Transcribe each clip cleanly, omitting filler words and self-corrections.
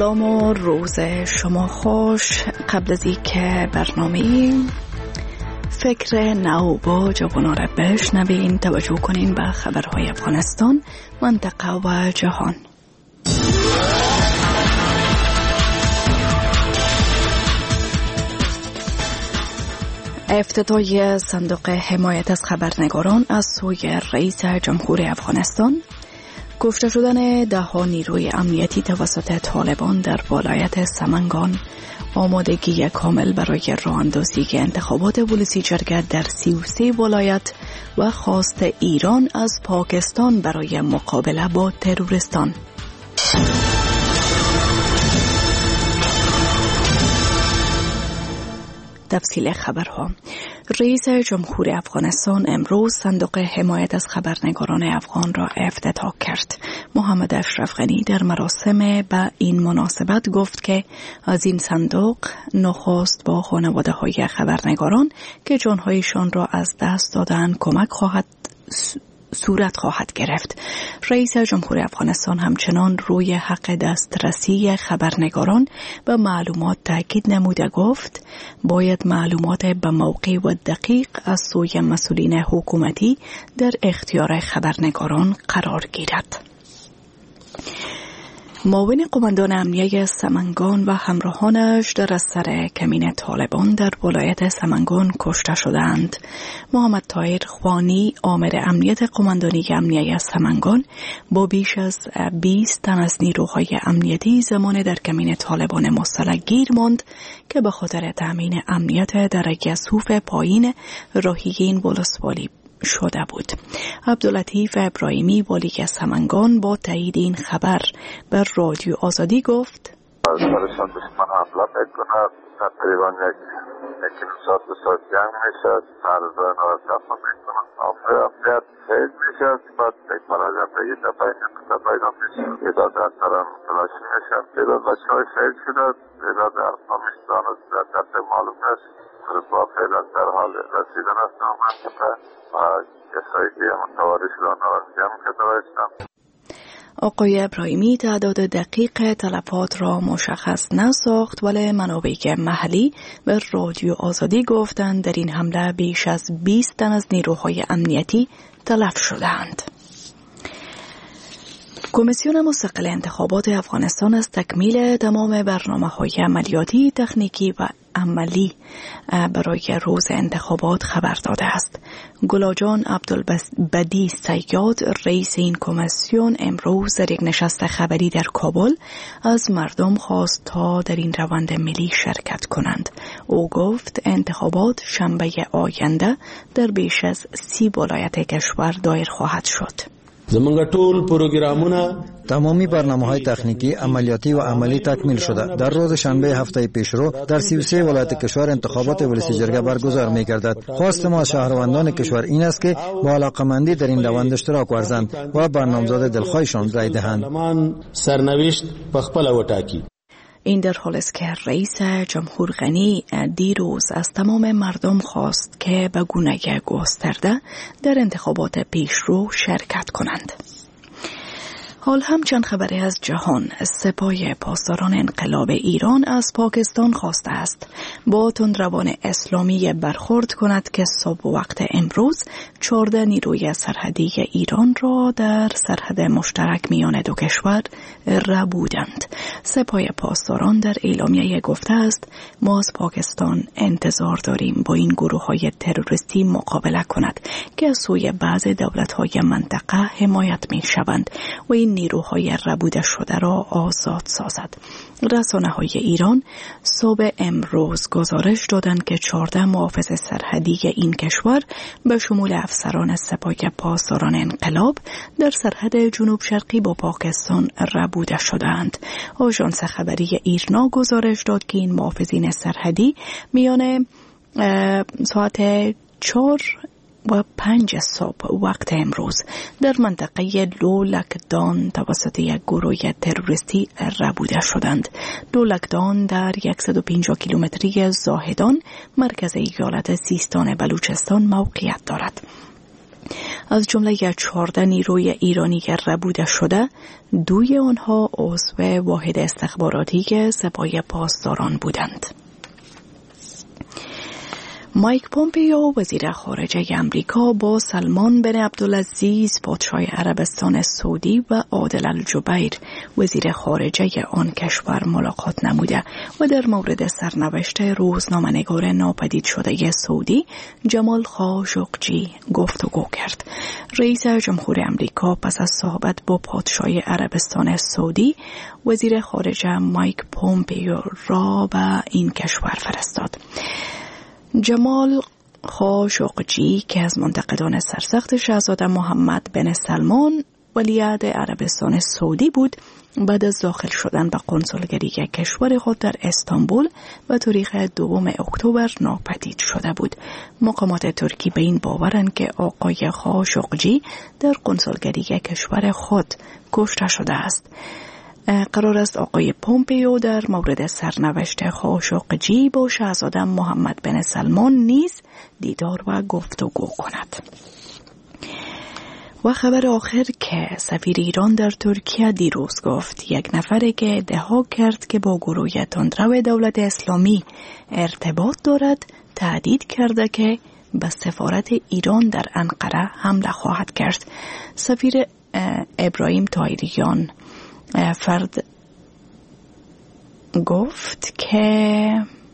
سلام و روز شما خوش. قبل از اینکه برنامه فکر نو با جوانان را بشنوین، توجه کنین به خبرهای افغانستان، منطقه و جهان. افتتاح صندوق حمایت از خبرنگاران از سوی رئیس جمهور افغانستان، کشته شدن 10 نیروی امنیتی توسط طالبان در ولایت سمنگان، آمادگی کامل برای راه اندازی انتخابات ولسی جرگه در 33 ولایت و خواست ایران از پاکستان برای مقابله با تروریستان. تفصیل خبرها. رئیس جمهور افغانستان امروز صندوق حمایت از خبرنگاران افغان را افتتاح کرد. محمد اشرف غنی در مراسم به این مناسبت گفت که از این صندوق نخست با خانواده های خبرنگاران که جانهایشان را از دست دادن کمک صورت خواهد گرفت. رئیس جمهور افغانستان همچنان روی حق دسترسی خبرنگاران به معلومات تاکید نموده گفت باید معلومات به موقع و دقیق از سوی مسئولین حکومتی در اختیار خبرنگاران قرار گیرد. معاون قماندان امنیه سمنگان و همراهانش در اثر کمین طالبان در ولایت سمنگان کشته شدند. محمد طاهر خوانی، آمر امنیت قماندانی امنیه سمنگان، با بیش از 20 تن از نیروهای امنیتی زمان در کمین طالبان مسلح گیر ماند که به خاطر تامین امنیت درجه صوف پایین راهیین ولسوالی شده بود. عبداللطیف ابراهیمی، والی سمنگان، با تایید این خبر بر رادیو آزادی گفت: برشان دشمن حمله میکنه، تقریبا یک ساعت دو ساعت جنگ میشه، فرزان و دفع میکنه، امنیت خیلی میشه، بعد یک مراجعه بگید دفعه نکتا پیدا میشه، ایداد در طرح تلاشی میشه، ایداد بچه های شهید شده، ایداد ارقامشتان از در معلوم نیست، با فعلا در حال رسیدن است به منطقه و کسایی که متواری شدن را جمع کرده باشند. آقای ابراهیمی تعداد دقیق تلفات را مشخص نساخت، ولی منابع محلی به رادیو آزادی گفتند در این حمله بیش از 20 تن از نیروهای امنیتی تلف شدند. کمیسیون مستقل انتخابات افغانستان از تکمیل تمام برنامه‌های عملیاتی، تکنیکی و عملی برای روز انتخابات خبر داده است. گلاجان عبدالبدی سیاد، رئیس این کمیسیون، امروز در یک نشست خبری در کابل از مردم خواست تا در این روند ملی شرکت کنند. او گفت انتخابات شنبه آینده در بیش از 30 ولایت کشور دایر خواهد شد. زمانگا طول پروگرامونه تمامی برنامه‌های تکنیکی، عملیاتی و عملی تکمیل شده. در روز شنبه هفته پیشرو در 33 ولایت کشور انتخابات ولسی جرگه برگزار می‌گردد. خواست ما شهروندان کشور این است که با علاقه‌مندی در این روند اشتراک ورزند و برنامه‌زاد دلخواهشان رای دهند. سرنوشت بخپل وټاکی. این در حال است که رئیس جمهور غنی دیروز از تمام مردم خواست که به گونه گسترده در انتخابات پیشرو شرکت کنند. حال هم چند خبری از جهان. سپاه پاسداران انقلاب ایران از پاکستان خواسته است با تندروان اسلامی برخورد کند که صبح وقت امروز 14 نیروی سرحدی ایران را در سرحد مشترک میان دو کشور ربودند. سپاه پاسداران در اعلامیه گفته است ما از پاکستان انتظار داریم با این گروه‌های تروریستی مقابله کند که از سوی بعض دولت‌های منطقه حمایت می‌شوند و این نیروهای ربوده شده را آزاد سازد. رسانه‌های ایران صبح امروز گزارش دادند که 14 محافظ سرحدی این کشور به شمول افسران سپاه پاسداران انقلاب در سرحد جنوب شرقی با پاکستان ربوده شدند. آژانس خبری ایرنا گزارش داد که این محافظین سرحدی میان ساعت 4 و 5 صبح وقت امروز در منطقه لولکدان توسط یک گروه تروریستی ربوده شدند. لولکدان در 150 کیلومتری زاهدان مرکز ایالت سیستان بلوچستان موقعیت دارد. از جمله 14 نیروی ایرانی که ربوده شده، 2 آنها عضو واحد استخباراتی سپاه پاسداران بودند. مایک پومپیو وزیر خارجه امریکا با سلمان بن عبدالعزیز پادشاه عربستان سعودی و عادل الجبیر وزیر خارجه آن کشور ملاقات نموده و در مورد سرنوشت روزنامه‌نگار ناپدید شده سعودی جمال خاشقجی گفتگو کرد. رئیس جمهور امریکا پس از صحبت با پادشاه عربستان سعودی وزیر خارجه مایک پومپیو را به این کشور فرستاد. جمال خاشقجی که از منتقدان سرسخت شاهزاده محمد بن سلمان ولیعهد عربستان سعودی بود، بعد از داخل شدن به قنصلگری کشور خود در استانبول و تاریخ 2 اکتبر ناپدید شده بود. مقامات ترکی به این باورند که آقای خاشقجی در قنصلگری کشور خود کشته شده است. قرار است آقای پومپیو در مورد سرنوشت خاشقجی با شاهزاده محمد بن سلمان نیز دیدار و گفتگو کند. و خبر آخر که سفیر ایران در ترکیه دیروز گفت یک نفری که ادعا کرد که با گروه تندرو دولت اسلامی ارتباط دارد تهدید کرده که به سفارت ایران در انقره حمله خواهد کرد. سفیر ابراهیم طاهریان فرد گفت که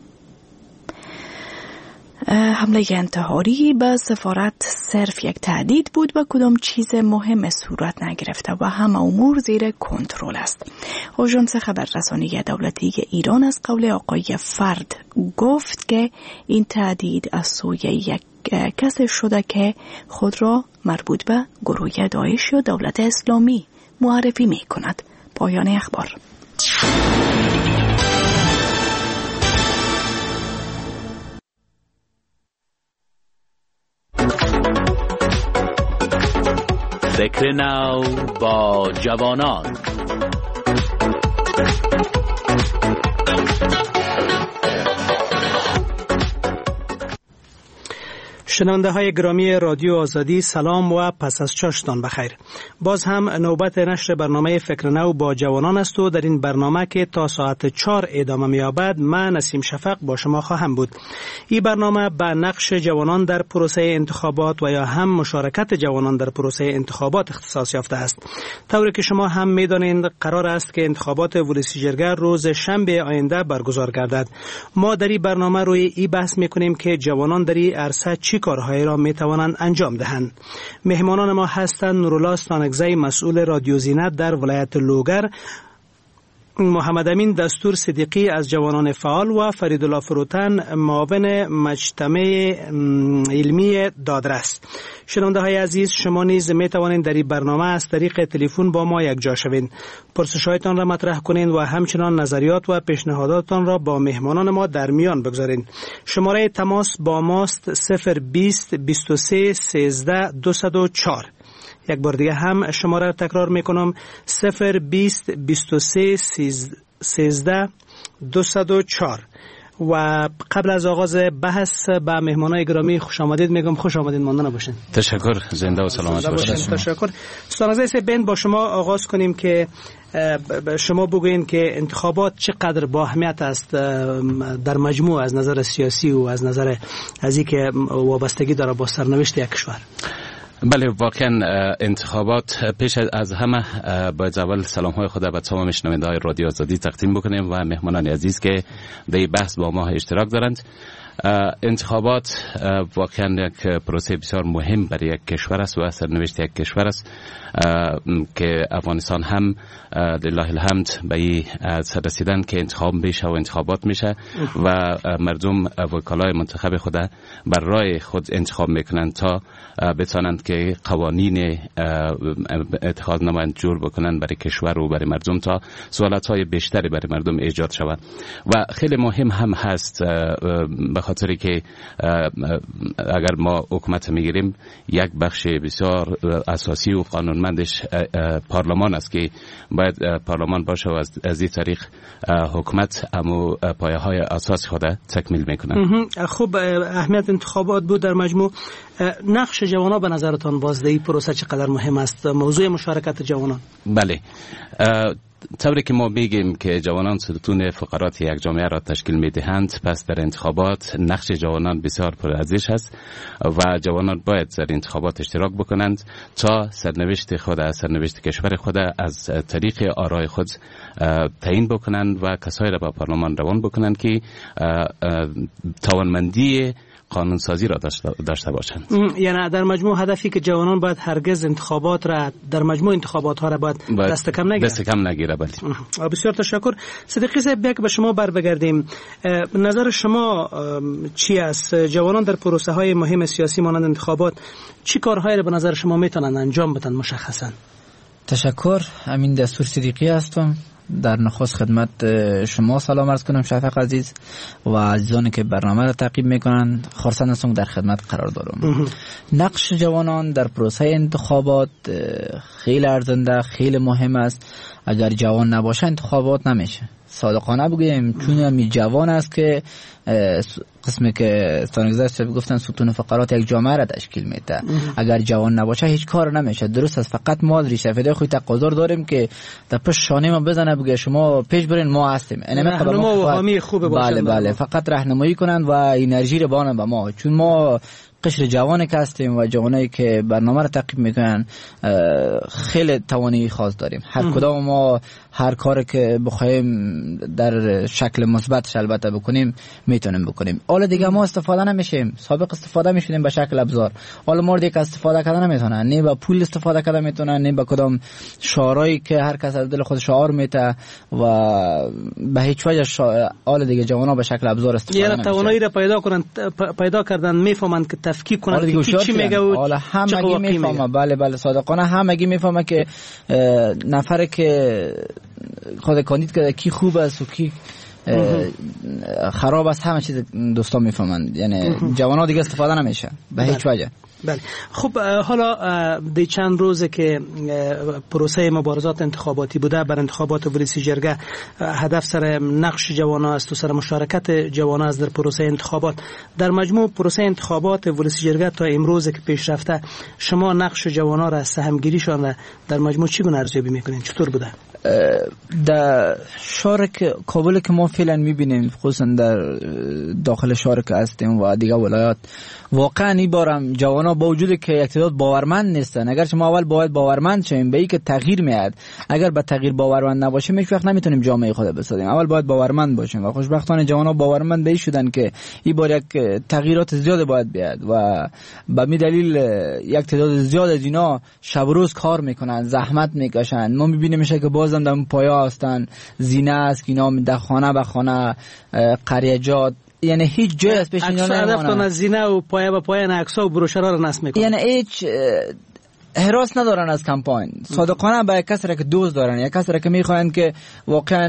حمله انتحاری به سفارت صرف یک تهدید بود و کدام چیز مهم صورت نگرفته و همه امور زیر کنترل است. آژانس خبررسانی دولتی ایران از قول آقای فرد گفت که این تهدید از سوی یک کسی شده که خود را مربوط به گروه داعش یا دولت اسلامی معرفی می کند. پایان اخبار. فکر نو با جوانان. شنونده های گرامی رادیو آزادی، سلام و پس از چاشتان بخیر. باز هم نوبت نشر برنامه فکر نو با جوانان است و در این برنامه که تا ساعت 4 ادامه می‌یابد من نسیم شفق با شما خواهم بود. این برنامه به نقش جوانان در پروسه انتخابات و یا هم مشارکت جوانان در پروسه انتخابات اختصاص یافته است. طوری که شما هم می‌دانید قرار است که انتخابات ولسی جرگه روز شنبه آینده برگزار گردد. ما در این برنامه روی این بحث می‌کنیم که جوانان در این عرصه چی کارهایی را می توانند انجام دهند. مهمانان ما هستند نورالله استانکزی مسئول رادیو زینت در ولایت لوگر، محمد امین دستور صدیقی از جوانان فعال و فریدالله فروتن معاون مجتمع علمی دادرس. شنونده های عزیز، شما نیز می توانید در این برنامه از طریق تلفن با ما یک جا شوید، پرسش‌هایتان را مطرح کنید و همچنان نظریات و پیشنهاداتتان را با مهمانان ما در میان بگذارید. شماره تماس با ماست 020 23 13 204. یک بار دیگه هم شماره را تکرار میکنم 020 23 13 204. و قبل از آغاز بحث به مهمانای گرامی خوش آمدید میگم. خوش آمدید، ماندن باشین. تشکر، زنده و سلامت باشین. تشکر. استاد بن با شما آغاز کنیم که شما بگوین که انتخابات چقدر با اهمیت است در مجموع از نظر سیاسی و از نظر از اینکه وابستگی داره با سرنوشت یک کشور. بله، واقعا انتخابات پیش از همه باید اول سلام های خود به تمام شنونده های رادیو آزادی تقدیم بکنیم و مهمانان عزیز که در بحث با ما اشتراک دارند. انتخابات واقعا یک پروسه بسیار مهم برای یک کشور است و سرنوشت یک کشور است که افغانستان هم لله الحمد به این رسیدن که انتخاب میشه و انتخابات میشه و مردم وکلای منتخب خود بر رای خود انتخاب میکنند تا بتوانند که قوانین اتخاذ نمایند جور بکنند برای کشور و برای مردم تا سوالات های بیشتری برای مردم ایجاد شود. و خیلی مهم هم هست خاطر که اگر ما حکومت میگیریم یک بخش بسیار اساسی و قانونمندش پارلمان است که باید پارلمان باشه و از این طریق حکومت امو پایه های اساس خود تکمیل میکنه. خب اهمیت انتخابات بود در مجموع. نقش جوانان به نظرتان بازدهی پروسه چقدر مهم است؟ موضوع مشارکت جوانان. بله، طوری که ما میگیم که جوانان ستون فقرات یک جامعه را تشکیل میدهند، پس در انتخابات نقش جوانان بسیار پرارزش است و جوانان باید در انتخابات اشتراک بکنند تا سرنوشت خود، سرنوشت کشور خود از طریق آرای خود تعیین بکنند و کسایی را به پارلمان روان بکنند که توانمندی قانونسازی را داشته باشند. یعنی در مجموع هدفی که جوانان باید هرگز انتخابات را در مجموع انتخابات ها را باید دست کم نگیره. بله. بسیار تشکر. صدیقی صاحب، یک به شما بر بگردیم. نظر شما چی است؟ جوانان در پروسه های مهم سیاسی مانند انتخابات چی کارهایی را به نظر شما میتونن انجام بدن مشخصا؟ تشکر. امین دستور صدیقی هستم. در نخست خدمت شما سلام عرض کنم شفیق عزیز و عزیزانی که برنامه را تعقیب میکنند. خرسند هستم در خدمت قرار دارم. نقش جوانان در پروسه انتخابات خیلی ارزنده، خیلی مهم است. اگر جوان نباشه انتخابات نمیشه. صادقانه بگیم، چون همی جوان است که قسمی که ستانگزه گفتن ستون فقرات یک جامعه را تشکیل میده. اگر جوان نباشه هیچ کار نمیشه. درست است، فقط ما ریش سفیده خود تقاضا داریم که در پشت شانه ما بزنه بگه شما پیش برین، ما هستیم. راهنما و حامی خوبه باشن. بله، فقط راهنمایی کنند و انرژی رو بانن به ما، چون ما قشر جوانی که هستیم و جوانایی که برنامه رو تعقیب میکنن خیلی توانایی خاص داریم. هر کدام ما هر کاری که بخوایم در شکل مثبتش البته بکنیم میتونیم بکنیم. حالا دیگه ما استفاده نمیشیم. سابق استفاده میشدیم به شکل ابزار. حالا ما دیگه استفاده کردن نمیتونن، نه با پول استفاده کردن میتونن، نه با کدام شعارایی که هر کس از دل خود شعار میته و به هیچ وجه حالا دیگه جوانا به شکل ابزار استفاده نمیشن. یعنی توانایی را پیدا کردن، میفهمند که تفکیک کنند که چی میگه و حالا همگی میفهمه. بله صادقانه همگی میفهمه که نفر که خود کاندید که کی خوب است و کی خراب است، همه چیز دوستان میفهمند. یعنی جوانان دیگه استفاده نمیشه به هیچ وجه. بله. خب حالا دی چند روزه که پروسه مبارزات انتخاباتی بوده، بر انتخابات ولسی جرگه هدف سر نقش جوانان است و سر مشارکت جوانان است در پروسه انتخابات. در مجموع پروسه انتخابات ولسی جرگه تا امروز که پیش رفته، شما نقش جوانان را سهمگیریشان را در مجموع چگونه ارزیابی میکنین؟ چطور بوده؟ در شهر کابل که ما فعلا میبینیم، خصوصا در داخل شهر که هستیم و دیگه ولایات، واقعا این بارم جوانا با وجود که یک تعداد باورمند نیستن، اگرچه ما اول باید باورمند شیم به این که تغییر میاد. اگر به تغییر باورمند نباشیم هیچ وقت نمیتونیم جامعه خود بسازیم. اول باید باورمند باشیم و خوشبختانه جوانا باورمند به این شدن که این بار یک تغییرات زیاد باید بیاد و به می دلیل یک تعداد زیاد از اینا شب و روز کار میکنن، زحمت میکشن. ما میبینیم میشه که بازم در پایا هستن، زینه است که اینا در خانه به خانه، قریجات، یعنی هیچ جای از پیش اینا نمیمونه. هدف از زینه و پایه به پایه عکس‌ها و بروشورها رو نصب میکنن. یعنی هیچ حراس ندارن از کمپاین. صادقانه به کسی را که دوست دارن، یا کسی را که میخواین که واقعا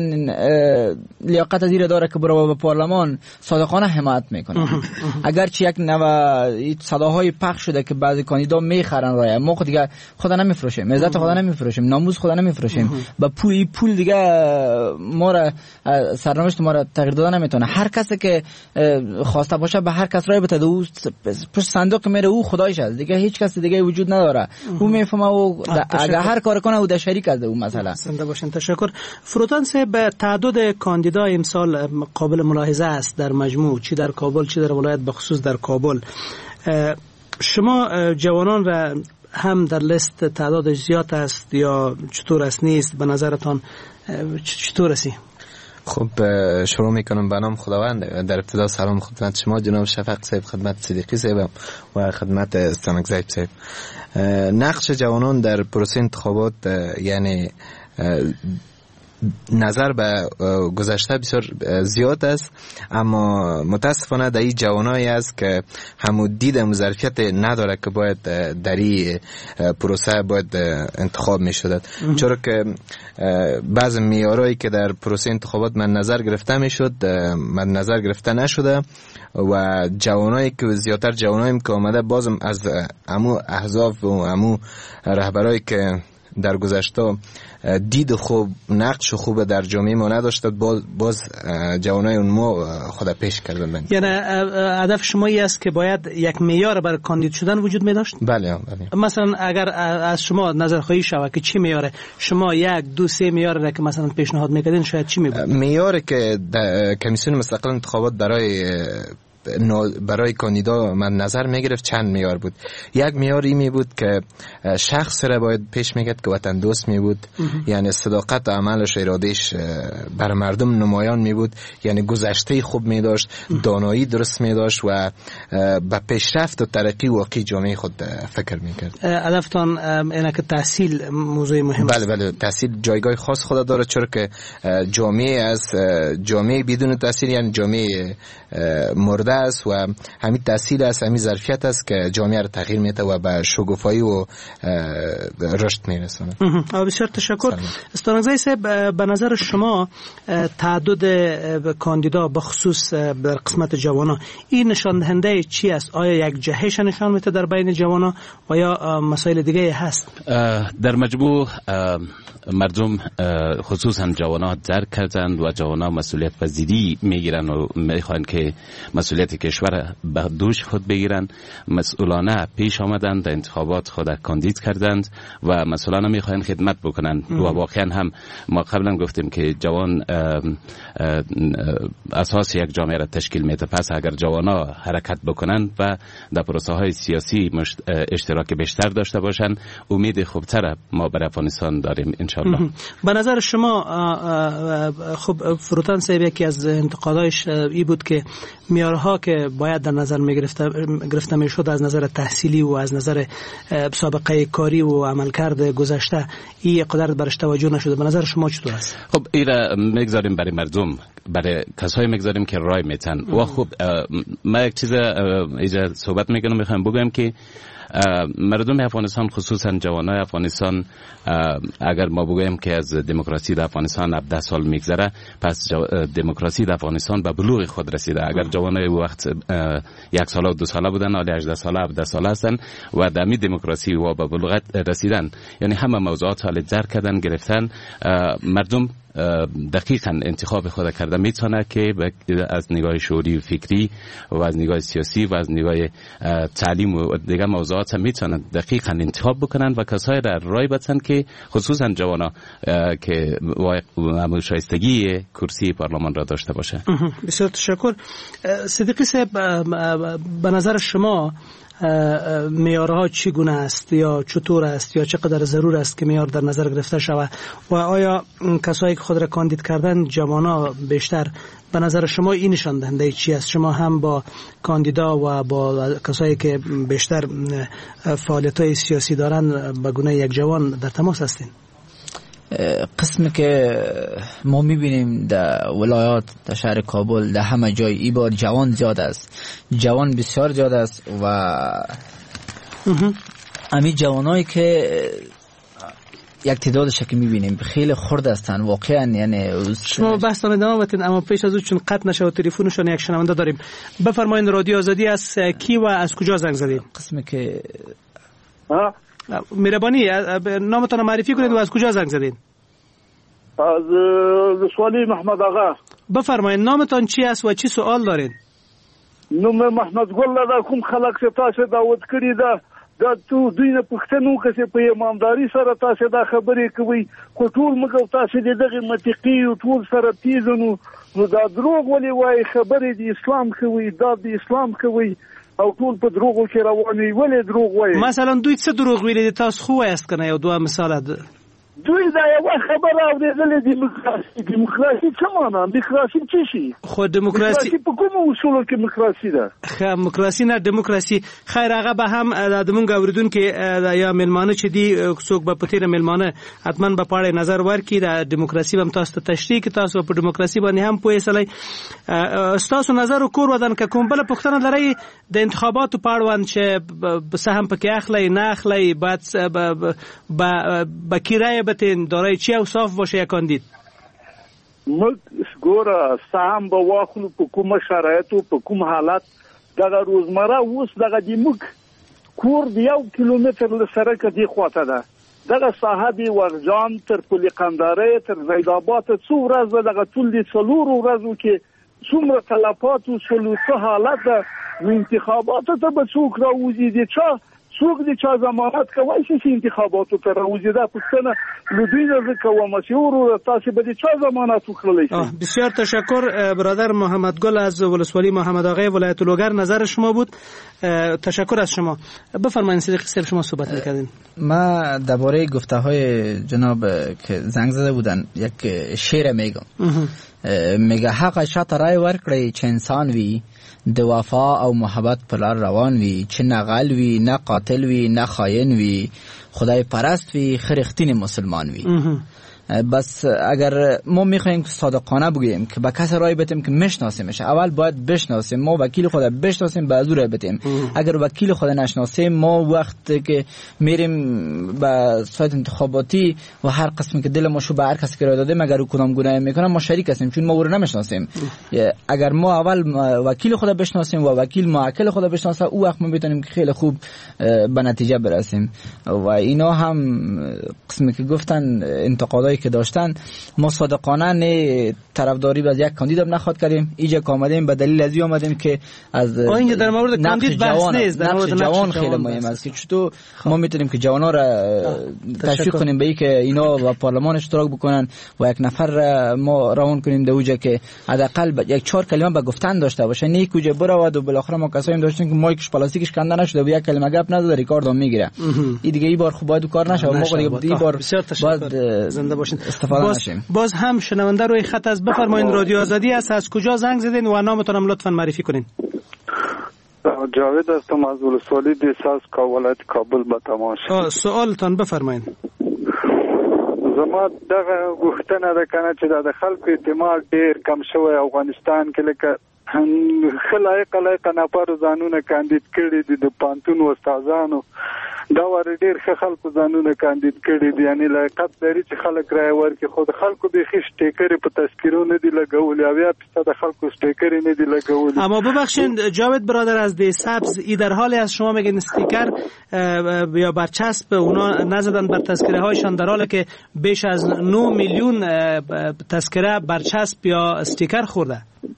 لیاقت از این داره که برو به پارلمان، صادقانه حمایت میکنن. اگرچه یک نوع صداهای پخش شده که بعضی کاندیدا میخرن رای، ما خود دیگه خدا نمیفروشیم، عزت خدا نمیفروشیم، ناموس خدا نمیفروشیم، با پول دیگه ما را سرنوشت ما را تغییر دادن نمیتونه. هر کسی که خواسته باشه به هر کس رای بده، او پشت صندوق میره، او خدایش است دیگه، هیچ کس دیگه وجود نداره. او میفهمه او اگر هر کار کنه او در شریک است او مثلا. زنده باشین. تشکر. فروتان صاحب، تعداد کاندیدا امسال قابل ملاحظه است در مجموع، چی در کابل چی در ولایت، بخصوص در کابل. شما جوانان را هم در لیست تعداد زیاد است یا چطور است نیست؟ به نظرتان چطور است؟ خب شروع میکنم به نام خداوند. در ابتدا سلام خدمت شما جناب شفیق صاحب، خدمت صدیقی صاحب و خدمت استانگزی صاحب. نقش جوانان در پروسه انتخابات یعنی نظر به گذشته بسیار زیاد است، اما متاسفانه در این جوانایی است که همو دید ظرفیت نداره که باید در این پروسه باید انتخاب می شدد، چرا که بعض معیارهایی که در پروسه انتخابات من نظر گرفته می شد من نظر گرفته نشده و جوانایی که زیادتر جوانایی که آمده بازم از امو احزاب و امو رهبرایی که در گذشته دید خوب نقش خوب در جامعه ما نداشتند باز جوانای اون ما خود پیش کردن. یعنی هدف شما ای است که باید یک معیار برای کاندید شدن وجود می داشت؟ بله. مثلا اگر از شما نظر خواهی شود که چی معیاره، شما 1 2 3 معیار را که مثلا پیشنهاد میکردین شاید چی می بود؟ معیاری که کمیسیون مستقل انتخابات برای کاندیدا من نظر میگرفت چند معیار بود. یک معیار می بود که شخص را باید پیش میکرد که وطن دوست می بود، یعنی صداقت و عملش ارادهش بر مردم نمایان می بود، یعنی گذشته خوب می داشت، دانایی درست می داشت و به پیشرفت و ترقی واقعی جامعه خود فکر می کرد. هدفتان اینه که تحصیل موضوع مهم است؟ بله تحصیل جایگاه خاص خود داره، چرا که جامعه بدون تحصیل یعنی جامعه مرده است و همین تحصیل است، همین ظرفیت است که جامعه را تغییر میده و به شگفتایی و رشد میرسونه. بسیار تشکر. استانگزایی صاحب، به نظر شما تعدد کاندیدا به خصوص در قسمت جوانا این نشان دهنده چی است؟ آیا یک جهش نشان میده در بین جوانا و یا مسائل دیگه هست؟ در مجموع مردم خصوصا جوانا درک کردند و جوانا مسئولیت پذیری میگیرن و میخوان که مسئولیت کشور به دوش خود بگیرن، مسئولانه پیش آمدند، در انتخابات خود کاندید کردند و مسئولانه میخوان خدمت بکنن و واقعا هم ما قبلا گفتیم که جوان اساس یک جامعه را تشکیل میده، پس اگر جوانا حرکت بکنن و در پروسه های سیاسی اشتراک بیشتر داشته باشن امید خوبتر ما برای افغانستان داریم انشالله. به نظر شما خب فروتن صاحب یکی از انتقادایش ای بود که معیارها که باید در نظر گرفته میشد از نظر تحصیلی و از نظر سابقه کاری و عملکرد گذشته این قدرت برش توجه نشده. به نظر شما چطور است؟ خب این را میگذاریم برای مردم، برای کسایی میگذاریم که رای میتن و خب ما یک چیز اینجا صحبت میکنم بگم که مردم افغانستان خصوصا جوانای افغانستان اگر ما بگویم که از دموکراسی در افغانستان 17 سال میگذره پس دموکراسی در افغانستان به بلوغ خود رسیده. اگر جوانای وقت 1 ساله و 2 ساله بودن حالا 18 ساله 17 ساله هستن و در می دموکراسی و به بلوغ رسیدن، یعنی همه موضوعات حال درک کردن گرفتن. مردم دقیقاً انتخاب خود کرده میتونه که از نگاه شعوری و فکری و از نگاه سیاسی و از نگاه تعلیم و دیگر موضوعات میتونن دقیقاً انتخاب بکنن و کسایی را رای بدن که خصوصا جوانا که شایستگی کرسی پارلمان را داشته باشه. بسیار تشکر. صدیقی صاحب، به نظر شما معیارها چگونه است یا چطور است یا چقدر ضرور است که معیار در نظر گرفته شود و آیا کسایی که خود را کاندید کردن جوانا بیشتر به نظر شما این نشان دهنده چی است؟ شما هم با کاندیدا و با کسایی که بیشتر فعالیت‌های سیاسی دارن به گونه یک جوان در تماس هستین؟ قسمی که ما میبینیم در ولایات در شهر کابل در همه جای ای بار جوان زیاد است، جوان بسیار زیاد است و امی جوانایی که یک تعدادش که میبینیم خیلی خرد هستن واقعا. یعنی شما بحث ادامه بدین اما پیش از اون چون قطع نشه تلفنشون یک شنونده داریم. بفرمایید رادیو آزادی است، کی و از کجا زنگ زدید؟ قسمی که مهربانی نامتون معرفی کنید و از کجا زنگ زدید؟ از لسوالی محمد آقا. بفرمایید نامتون چی است و چی سوال دارید؟ نوم محمد ګل دا کوم خلک چې تاسو دعوت کړی دا تو دوی نه پښتنو کې په ایمانداري سره تاسو دا خبرې کوي خو ټول موږ تاسو دغه منطقي او ټول سره تیزنو نو دا دروغ ولې وای خبرې د اسلام کوي دا د اسلام کوي او ټول په دروغو کې رواني ولې دروغ وای؟ مثلا دوی څه دروغ ویلي تاسو خو وایست کنه یو دوه مثال ده. دوی دا یو خبر اوریدلې دیموکراسي څه معنا؟ دیموکراسي څه شي؟ خو دیموکراسي په کوم اصولو کې دیموکراسي ده؟ دیموکراسي نه دیموکراسي خیر هغه به هم د مونږ اوریدونکو یا ملمانه چې دی څوک به پتیره ملمانه حتما به پاړې نظر ورکړي د دیموکراسي هم تاسو ته تشریح کې تاسو په دیموکراسي باندې هم پوهیږئ. تاسو نظر کور ودان که کوم بل پوښتنه لرئ د انتخاباتو په اړوند چې سهم پکې اخلي نه اخلي بعد با کی بتین دارای چی اوصاف باشه یک کاندید؟ ګوره سهم به واخلو په کومه شرایطو په کوم حالت دغه روزمره اوس دغه د موږ کور د 1 کیلومتر له سړک دی خواته ده دغه ساحه دی ورجان تر پل قنداره تر زیدآباد څو ورځې دغه ټول دي 4 ورځو کې څومره تلفات او څه حالت ده. انتخاباتو ته به څوک راوځي دي څوک دي چې ضمانت کوي چې انتخاباتو ته راوځي دا پښتنه لودینه کوم چې ورو تاسو به چا ضمانت وکړلی شي. بسیار تشکر برادر محمد گل از ولسوالی محمد آقای ولایت لوگر نظر شما بود. تشکر از شما. بفرمایید صدیق صاحب شما صحبت می‌کردین. ما درباره گفته‌های جناب که زنگ زده بودن یک شعر میگم میگه حق شات رای ورکړی چې انسان وی د وفا او محبت پر لار روان وي چې نه غل وي نه قاتل وي نه خاین وي خدای پرست وي خرختین مسلمان وي. بس اگر ما میخوایم که صادقانه بگوییم که با کس رای بدیم که میشناسیمش اول باید بشناسیم ما وکیل خدا بشناسیم بعد رای بدیم. اگر وکیل خدا نشناسیم ما وقت که میریم با سایت انتخاباتی و هر قسمی که دل ما شو به هر کسی که رای دادیم اگر او کدام گناه میکنه ما شریک هستیم چون ما او رو نمیشناسیم. اگر ما اول وکیل خدا بشناسیم و وکیل موکل خدا بشناسه او وقت ما میتونیم که خیلی خوب به نتیجه برسیم. و اینا هم قسمی که گفتن انتقادای که داشتن ما صادقانه نه طرفداری از یک کاندید نخواد کردیم اینجا که آمدیم به دلیل ازی آمدیم که از اینجا در مورد کاندید بحث نیست در مورد جوان خیلی مهم است که چطور ما میتونیم که جوانا را تشویق کنیم به اینکه اینا و پارلمان اشتراک بکنن و یک نفر ما روان کنیم در اوجا که حداقل یک 4 کلمه به گفتن داشته باشه نه کجا برود و بالاخره ما کسایی داشتیم که مایکش پلاستیکش کنده نشده و یک کلمه گپ نداده ریکارد هم میگیره این دیگه این بار خوب باید کار نشه ما این بار باید زنده باشین. استفاده باز هم شنونده روی خط از بفرمایید رادیو آزادی است از کجا زنگ زدین و نامتون هم لطفا معرفی کنین. جاوید هستم از ولسوالی دیساز ولایت کابل به تماش. سوالتان بفرمایید. زما دغه غوښتنه ده کنه چې د خلکو اعتماد ډیر کم شوی افغانستان کې لکه خلایق نفر ځانونه کاندید کړي دي د پانتون استادانو دا ور ډیر خلکو ځانونه کاندید کړي دي یعنی لایقت لري چې خلک رای ورکړي خود خلکو به خښ ټیکری په تذکرونه دي لګول یا 20% خلکو ټیکری نه دي لګول. اما ببخشید جاوید برادر از دی سبز ای در حالی از شما میگن استیکر یا برچسب اونا نزدن بر تذکره هایشان در حالی که بیش از 9 میلیون تذکره برچسب یا استیکر خورده.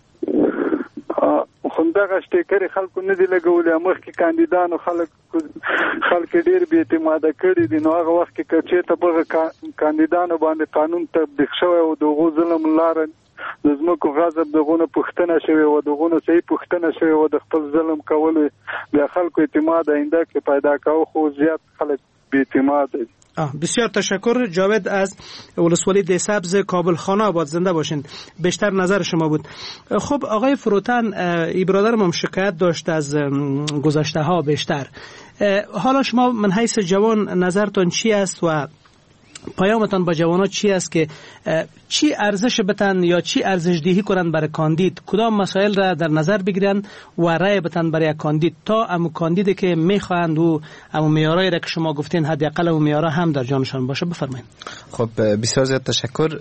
دغه شټیکر خلکو نه دی لګولې مخکې کاندیدانو خلک ډیر بې اعتماده کړي دي نو هغه وخت کې چې ته به کاندیدانو باندې قانون تطبیق شوی او دغه ظلم لاره د زمکو غضب دغه پښتنه شوی او دغه صحیح پښتنه شوی او د خپل ظلم کول د خلکو اعتماد آینده کې پیدا کاوه خو زیات خلک بې اعتماد دي. بسیار تشکر. جاوید از ولسوالی دی سبز کابل خانه آباد زنده باشین. بیشتر نظر شما بود. خب آقای فروتن ای برادرم هم شکایت داشت از گذشته ها بیشتر. حالا شما من حیث جوان نظرتون چی است و پیامتان با جوانان چی است که چی ارزش بتن یا چی ارزش دهی کنن برای کاندید کدام مسائل را در نظر بگیرن و رای بتن برای کاندید تا امو کاندیدی که میخواهند و امو معیارایی را که شما گفتین حداقل امو معیارها هم در جانشان باشه. بفرمایید. خب بسیار زیاد تشکر.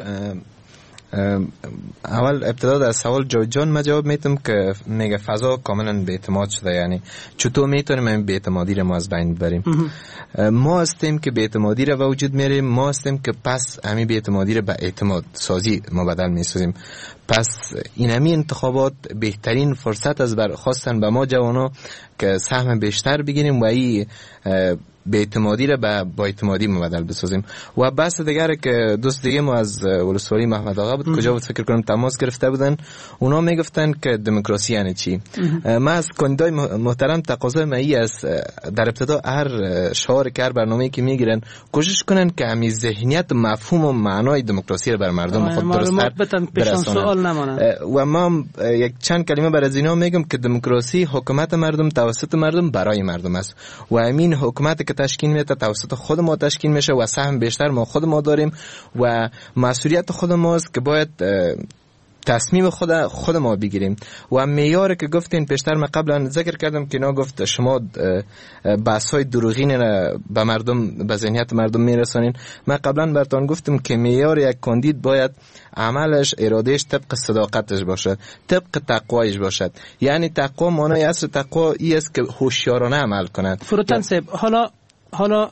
اول ابتدا در سوال جان ما جواب میتونم که میگه فضا کاملا به اعتماد شده یعنی چطور میتونیم این به اعتمادی رو ما از بین ببریم. ما هستیم که به اعتمادی رو وجود میاریم ما هستیم که پس همین به اعتمادی رو به اعتماد سازی ما بدل میسازیم. پس این همین انتخابات بهترین فرصت از خواستن به ما جوانا که سهم بیشتر بگیریم و این بی‌اعتمادی را به با اعتمادی مبدل بسازیم. و بحث دیگه که دوست دیگه ما از ولسوالی محمد آقا بود، کجا بود فکر کنم تماس گرفته بودن، اونا میگفتن که دموکراسی یعنی چی. من از کاندیدای محترم تقاضای من است در ابتدا هر شعار که هر برنامه‌ای که میگیرن کوشش کنن که همین ذهنیت مفهوم و معنای دموکراسی رو بر مردم خود درست برسونن. و ما یک چند کلمه برای اینا میگم که دموکراسی حکومت مردم توسط مردم برای مردم است و همین حکومت که تشکیل میشه توسط خود ما تشکیل میشه و سهم بیشتر ما خود ما داریم و مسئولیت خود ماست که باید تصمیم خود ما بگیریم. و معیار که گفتین پیشتر من قبلا ذکر کردم که اینا گفت شما بحث‌های دروغین به مردم به ذهنیت مردم میرسونین. من قبلا براتون گفتم که معیار یک کاندید باید عملش ارادهش طبق صداقتش باشه، طبق تقوایش باشد. یعنی تقوا معنای اصل تقوا این است که هوشیارانه عمل کنند. فروتن صاحب، حالا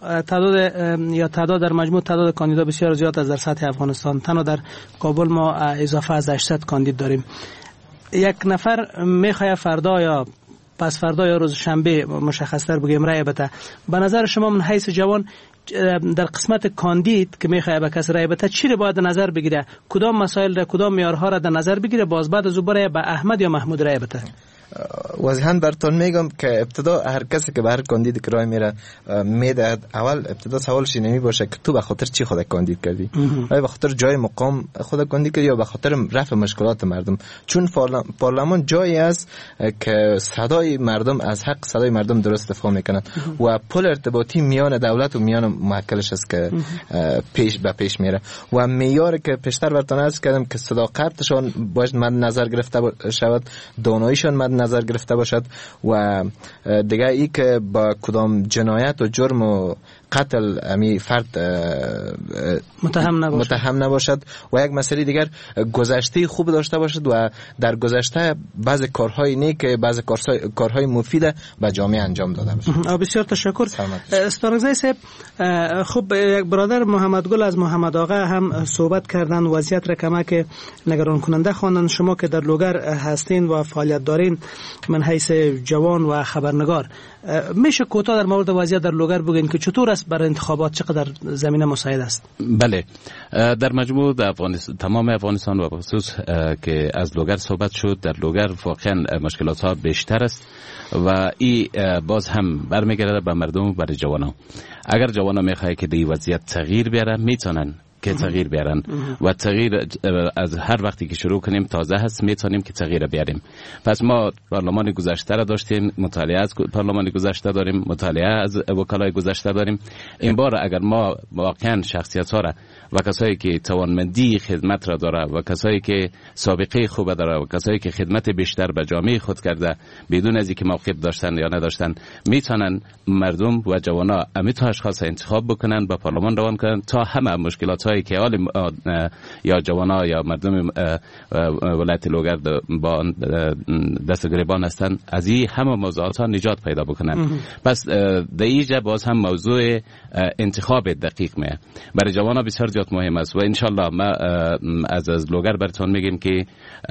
تعداد در مجموع تعداد کاندیدا بسیار زیاد است در سطح افغانستان. تنها در کابل ما اضافه از 800 کاندید داریم. یک نفر میخواد فردا یا پس فردا یا روز شنبه مشخص‌تر بگیم رای بده. به نظر شما من حیث جوان در قسمت کاندید که میخواد به کس رای بده چی رو باید نظر بگیره؟ کدام مسائل را، کدام معیارها را در نظر بگیره باز بعد از او برای به احمد یا محمود رای بده؟ واضحاً براتون میگم که ابتدا هر کسی که به هر کاندید که رای میره میده، اول ابتدا سوالش نمی باشه که تو به خاطر چی خود کاندید کردی؟ آیا به خاطر جای مقام خود کاندید کردی یا به خاطر رفع مشکلات مردم؟ چون پارلمان جایی است که صدای مردم از حق صدای مردم درست دفاع میکنه و پل ارتباطی میان دولت و میان موکلش است که پیش میره. و معیاری که پیشتر براتون عرض کردم که صداقتشون باید مد نظر گرفته شود، داناییشون مد نظر گرفته باشد و دیگه ای که با کدام جنایت و جرم و قتل امی فرد متهم نباشد و یک مسئله دیگر گذشته خوب داشته باشد و در گذشته بعض کارهای نیک، بعض کارهای مفید به جامعه انجام داده باشد. بسیار تشکر. استارگزای صاحب، خب یک برادر محمد گل از محمد آقا هم صحبت کردن، وضعیت را کمک نگران کننده خواندن. شما که در لوگر هستین و فعالیت دارین من حیث جوان و خبرنگار، میشه کوتاه در مورد وضعیت در لوگر بگین که چطور است برای انتخابات، چقدر زمینه مساعد است؟ بله، در مجموع تمام افغانستان و خصوص که از لوگر صحبت شد، در لوگر واقعا مشکلات ها بیشتر است و این باز هم برمیگرده به مردم و برای جوانان. اگر جوانان میخواه که دی وضعیت تغییر بیارن میتونن که تغییر بیارن و تغییر از هر وقتی که شروع کنیم تازه هست میتونیم که تغییر بیاریم. پس ما پارلمان گذشته را داشتیم، مطالعه از پارلمان گذشته داریم، مطالعه از وکلای گذشته داریم. این بار اگر ما واقعا شخصیت ها را و کسایی که توانمندی خدمت را داره و کسایی که سابقه خوب داره و کسایی که خدمت بیشتر به جامعه خود کرده بدون از اینکه موقف داشتن یا نداشتن میتونن مردم و جوانا امیت اشخاص انتخاب بکنن با پارلمان روان کنن تا همه مشکلات هایی که حال یا جوانا یا مردم ولایت لوگر با دست گریبان هستن از این همه موضوعات ها نجات پیدا بکنن. پس در اینجا باز هم موضوع انتخاب دقیق میه برای جوانا بسیار زیاد مهم است و انشالله ما از لوگر براتون میگیم که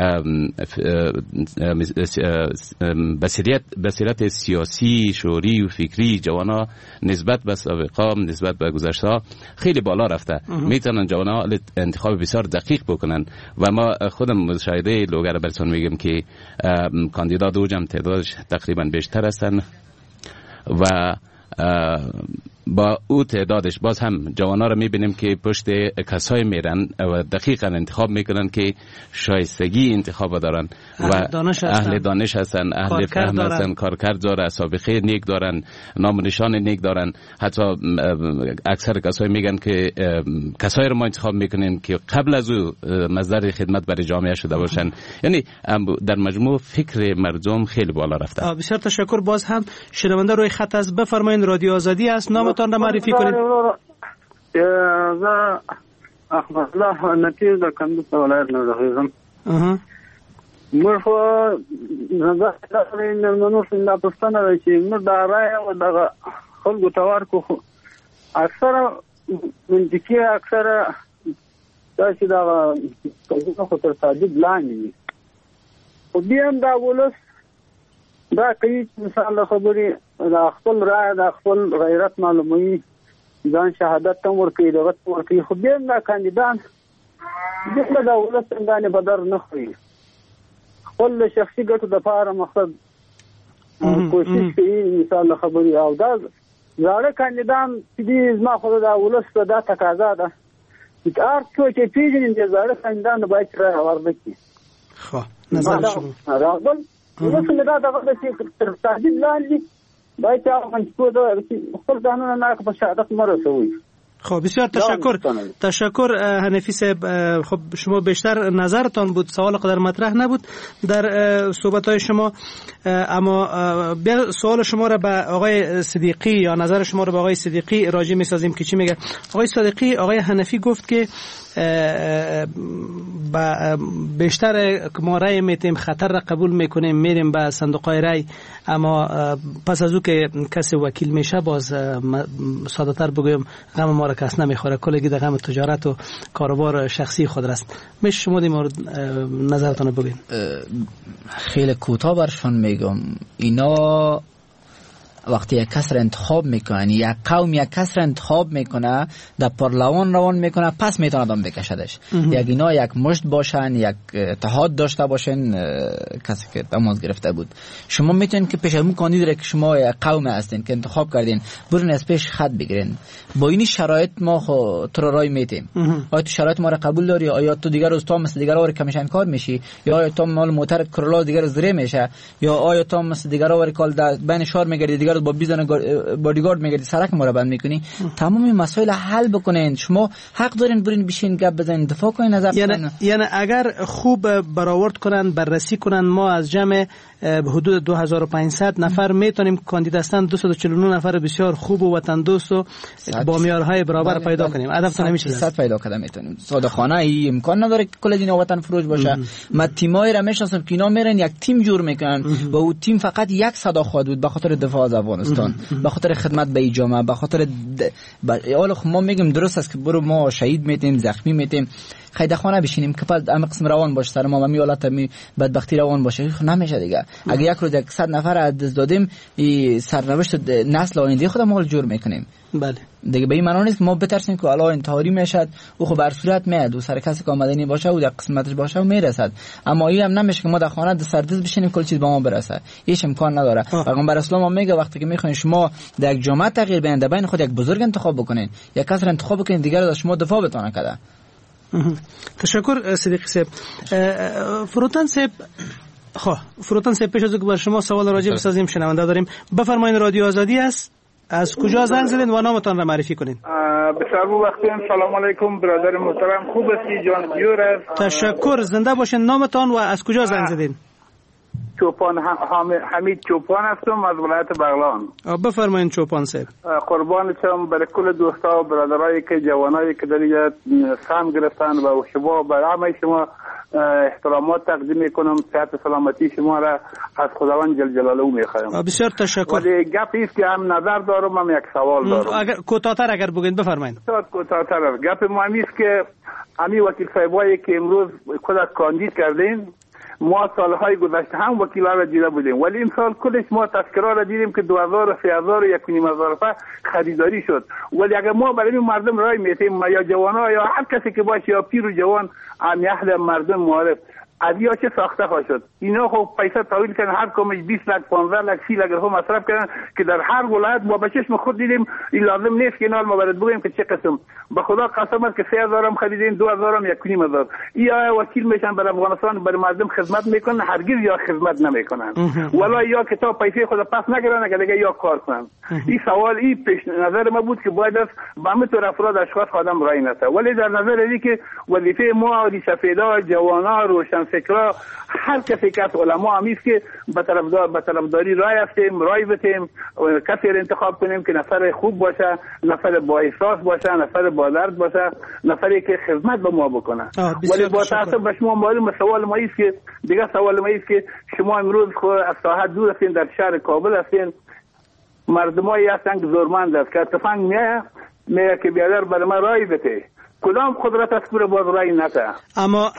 بصیرت سیاسی، شعوری و فکری جوانا نسبت به سابقه نسبت به گذشته خیلی بالا رفته. میتونن جوانا انتخاب بسیار دقیق بکنن و ما خودم مشاهده لوگر براتون میگیم که کاندیدا دو جمع تعدادش تقریبا بیشتر هستن و با او تعدادش باز هم جوانا رو میبینیم که پشت کسای میرن و دقیقا انتخاب میکنن که شایستگی انتخاب دارن و اهل دانش هستن، اهل فهم هستن، کارکرد دارن، سابقه نیک دارن، نام و نشان نیک دارن. حتی اکثر کسای میگن که کسای رو ما انتخاب میکنیم که قبل از او مصدر خدمت برای جامعه شده باشن. یعنی در مجموع فکر مردم خیلی بالا رفته. بسیار تشکر. باز هم شنونده روی خط از بفرمایید، رادیو آزادی است، نامتان را معرفی کنید. زه احمد الله نتیز د کندوز ولایت نه راغلم. موږ خو زه د نور څنګه پښتنه ده چې موږ د رای او د خلکو توار کو اکثره منطقي اکثره دا چې دا خو تر صادق لاندې وي خو بیا هم دا ولس دا کوي چې مثال خبرې د خپل رای د خپل غیرت معلوموي ځان شهادت ته ورکوي دغه ورکوي خو بیا دا کاندیدان دغه د ولس څنګه په در نه خوري خپل شخصي ګټو د پاره مقصد کوشش کوي مثال خبري او دا زاړه کاندیدان چې زما خو د ولس د تقاضا ده چې هر څوک چې پیژني د زاړه کاندیدان باید رای ورکړي خو نظر شما راغل ولس دا دغه چې تر تهدید لاندې باید خپل قانون نه په شهادت مرسوي. خب بسیار تشکر حنفی صاحب. خب شما بیشتر نظرتان بود، سوال قدر مطرح نبود در صحبت‌های شما، اما بیا سوال شما را به آقای صدیقی یا نظر شما را به آقای صدیقی راجع می‌سازیم که چی میگه. آقای صدیقی، آقای حنفی گفت که بیشتر ما رای میتیم خطر را قبول میکنیم میریم به صندوق‌های رای، اما پس از او که کسی وکیل میشه باز ساده‌تر بگویم غم ما را کس نمیخوره، کلگی در غم تجارت و کاروبار شخصی خود است. میشه شما در مورد نظرتان بگوین؟ خیلی کوتاه برشان میگم، اینا وقتی یک کس را انتخاب میکنه، یک قوم یک کس را انتخاب میکنه، در پارلمان روان میکنه، پس میتونه دام بکشدش. یک اینا یک مشت باشن، یک اتحاد داشته باشن. کسی که تماس گرفته بود، شما میتونین که پیش اون کاندید را که شما یک قوم هستین که انتخاب کردین برین از پیش خط بگیرین. با این شرایط ما خو تو را رای میتیم. آیا تو شرایط ما را قبول داری؟ آیا تو دیگر روز تو مثل دیگر ور کمیشن کار میشی؟ یا آیا تو مال موتر کرولا دیگر زری میشه؟ یا آیا تو مثل دیگر ور کال در بین شهر میگردی دیگر با 20 بادیگارد میگردی سرک ما را بند میکنی؟ تمام این مسائل حل بکنین. شما حق دارین برین بشین گپ بزنین، دفاع کنین نظر کنین. یعنی اگر خوب برآورد کنن، بررسی کنن، ما از جمع حدود 2500 نفر میتونیم کاندید هستن 249 نفر بسیار خوب و وطن دوست و با معیارهای برابر پیدا کنیم. هدف نمیشه 100 پیدا کردن میتونیم. صادقانه ای امکان نداره که کل دینا وطن فروش باشه. من تیمای را میشناسم که اینا میرن یک تیم جور میکنن و او تیم فقط یک صدا خواهد بود به خاطر دفاع از افغانستان، به خاطر خدمت به جامعه، به خاطر حالا ما میگیم درست است که برو ما شهید میتیم، زخمی میتیم، خیلی خانه بشینیم که بعد همه قسم روان باشه سر ما و می حالت می بدبختی روان باشه. نمیشه دیگه. اگه یک روز 100 نفر از دادیم سرنوشت نسل آینده خود ما جور میکنیم. بله دیگه به این معنی نیست ما بترسیم که حالا انتحاری میشد او خب بر صورت میاد و سر کسی که آمدنی باشه و در قسمتش باشه و میرسد، اما این هم نمیشه که ما در خانه سردز بشینیم کل چیز به ما برسه. هیچ امکان نداره. پیغمبر اسلام میگه وقتی که میخواین شما در یک جامعه تغییر بدین بین خود یک بزرگ انتخاب بکنین، یک کس را انتخاب بکنین دیگر از شما دفاع بتونه کنه. تشکر صدیقی صاحب. فروتن صاحب، فروتن صاحب پیش از اینکه بر شما سوال راجع بسازیم شنونده داریم. بفرمایید رادیو آزادی است، از کجا زنگ زدین و نامتان را معرفی کنین؟ بسیار وقتین. سلام علیکم برادر محترم، خوب هستی جان دیور است؟ تشکر، زنده باشین. نامتان و از کجا زنگ زدین؟ چوپان حمید چوپان هستم از ولایت بغلان. بفرمایید چوپان صاحب. قربان شم برای کل دوستا و برادرایی که جوانایی که در اینجا سهم گرفتن و شما برای همه شما احترامات تقدیم میکنم. صحت و سلامتی شما را از خداوند جل جلاله میخوایم. بسیار تشکر. ولی گپی است که هم نظر دارم، هم یک سوال دارم. اگر کوتاه‌تر اگر بگین بفرمایید. کوتاه‌تر. گپ مهمی است که همین وکیل صاحبایی که امروز خود کاندید کردین، ما سالهای گذشته هم وکیلا را دیده بودیم، ولی این سال کلش ما تذکرات را دیدیم که 2000 و 3000 و 1500 خریداری شد. ولی اگر ما برای این مردم رای میتیم یا جوانا یا هر کسی که باشه یا پیر و جوان هم اهل مردم معارف ادیا چه ساخته خواهد شد. اینا خب پیسه تحویل کردن، هر کمش 20 لک 15 لک 30 لک هم مصرف کردن که در هر ولایت ما به چشم خود دیدیم. این لازم نیست که اینا ما برات بگیم که چه قسم. به خدا قسم است که 3000 هم خریدین، 2000 هم 1500. یا وکیل میشن برای افغانستان برای مردم خدمت میکنن، هرگز یا خدمت نمیکنن ولا یا کتاب پیسه خود پس نگیرن که دیگه یا کار کنن. این سوال این پیش نظر ما بود که باید است به همه طور افراد اشخاص خودم رای نده. ولی در نظر دی که وظیفه ما و سفیدا جوانا روشن فکرا هر کسی که علما همیست که به طرفداری رای هستیم، رای بتیم، کسی را انتخاب کنیم که نفر خوب باشه، نفر با احساس باشه، نفر با درد باشه، نفری که خدمت به ما بکنه. ولی با تاسف به شما معلوم سوال ما است که دیگه سوال ما است که شما امروز خود از ساحت دور هستین، در شهر کابل هستین، مردمایی هستن که زورمند است که تفنگ میگه که بیادر برای ما رای بده. کدام قدرت است که باز رای نده. اما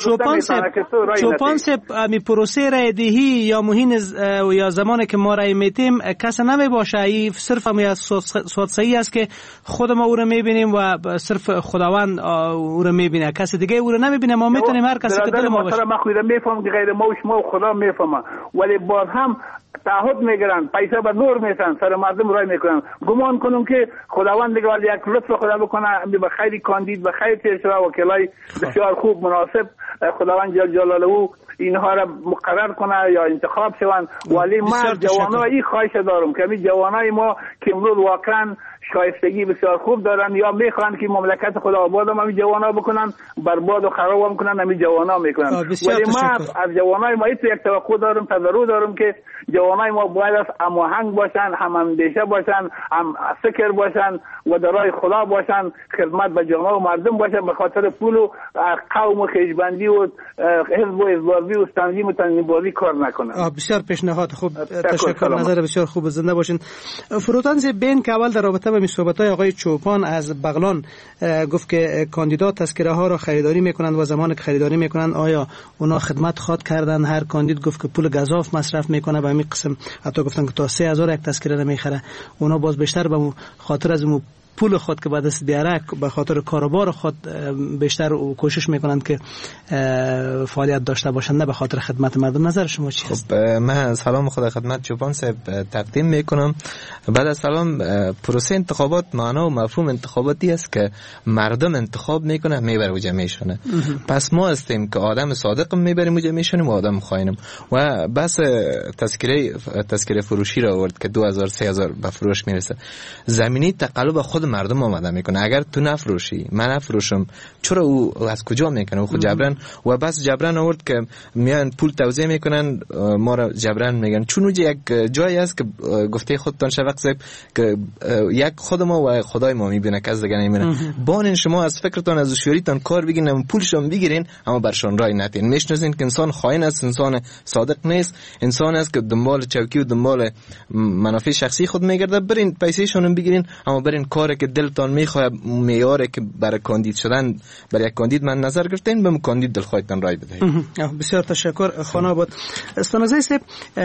چوپان سب امی پروسه رای دهی یا مهین یا زمانی که ما رای میتیم کس نمی باشه، ای صرف هم صحیح است که خود ما او رو میبینیم و صرف خداوند او رو میبینه، کسی دیگه او رو نمیبینه. ما میتونیم هر کسی که دل ما باشه. ما خودم میفهم که غیر ما و شما و خدا میفهمه، ولی باز هم تعهد میگیرن، پیسه به نور میسن، سر مردم رای میکنن. گمان کنم که خداوند دیگه یک لطف خدا بکنه، به خیلی کاندید به خیلی تشرا وکلای بسیار خوب مناسب خداوند جل جلاله اینها را مقرر کنه یا انتخاب شوند. ولی من جوانای خواهش دارم که این جوانای ما که امروز واقعا شایستگی بسیار خوب دارن یا میخوان که مملکت خدا آباد هم این جوانا بکنن، برباد و خراب هم کنن، همین جوانا میکنن. ولی ما از جوانای ما یک توقع دارم، تضرع دارم که جوانای ما باید از هماهنگ باشن، هم اندیشه باشن، هم فکر باشن و در راه خدا باشن، خدمت به جامعه و مردم باشن، به خاطر پول و قوم و خیشبندی و حزب و حزبی و تنظیم و تنظیم‌بازی کار نکنن. بسیار پیشنهاد خوب، تشکر، نظر بسیار خوب، زنده باشین. فروتانز بین که اول در رابطه با صحبت‌های آقای چوپان از بغلان گفت که کاندیدا تذکره ها را خریداری میکنند و زمان که خریداری میکنند آیا اونا خدمت خواد کردن؟ هر کاندید گفت که پول گزاف مصرف میکنه، به همین قسم حتی گفتن که تا 3000 یک تذکره نمیخره. اونا باز بیشتر به خاطر از پول خود که بعد از دیاره به خاطر کاروبار خود بیشتر کوشش میکنند که فعالیت داشته باشند، نه به خاطر خدمت مردم. نظر شما چی است؟ من سلام خود خدمت چوپان صاحب تقدیم میکنم. بعد از سلام، پروسه انتخابات معنا و مفهوم انتخاباتی است که مردم انتخاب میکنه میبره وجه میشونه. پس ما هستیم که آدم صادق میبریم وجه میشونیم و آدم خائنم. و بس تذکره فروشی را آورد که 2000 3000 به فروش میرسه. زمینی تقلب خود مردم آمده میکنه. اگر تو نفروشی من نفروشم، چرا او از کجا میکنه؟ او خود جبران و بس جبران آورد که میان پول توزیع میکنن، ما را جبران میگن. چون اونجا یک جایی است که گفته خودتان شفق صاحب که یک خود ما و خدای ما میبینه که از دیگه نمیبینه. بانین شما از فکرتان از هوشیاریتان کار بگیرین، پولشون بگیرین اما برشون رای ندین. میشناسین که انسان خائن است، انسان صادق نیست، انسان است که دنبال چوکی و دنبال منافع شخصی خود میگرده. برین پیسه‌شون بگیرین اما برین کاری که دلتان میخواد، معیاری که برای کاندید شدن برای یک کاندید من نظر گرفتین، به کاندید دلخواهتان رای بدهید. بسیار تشکر خانه آباد. استانزه صاحب،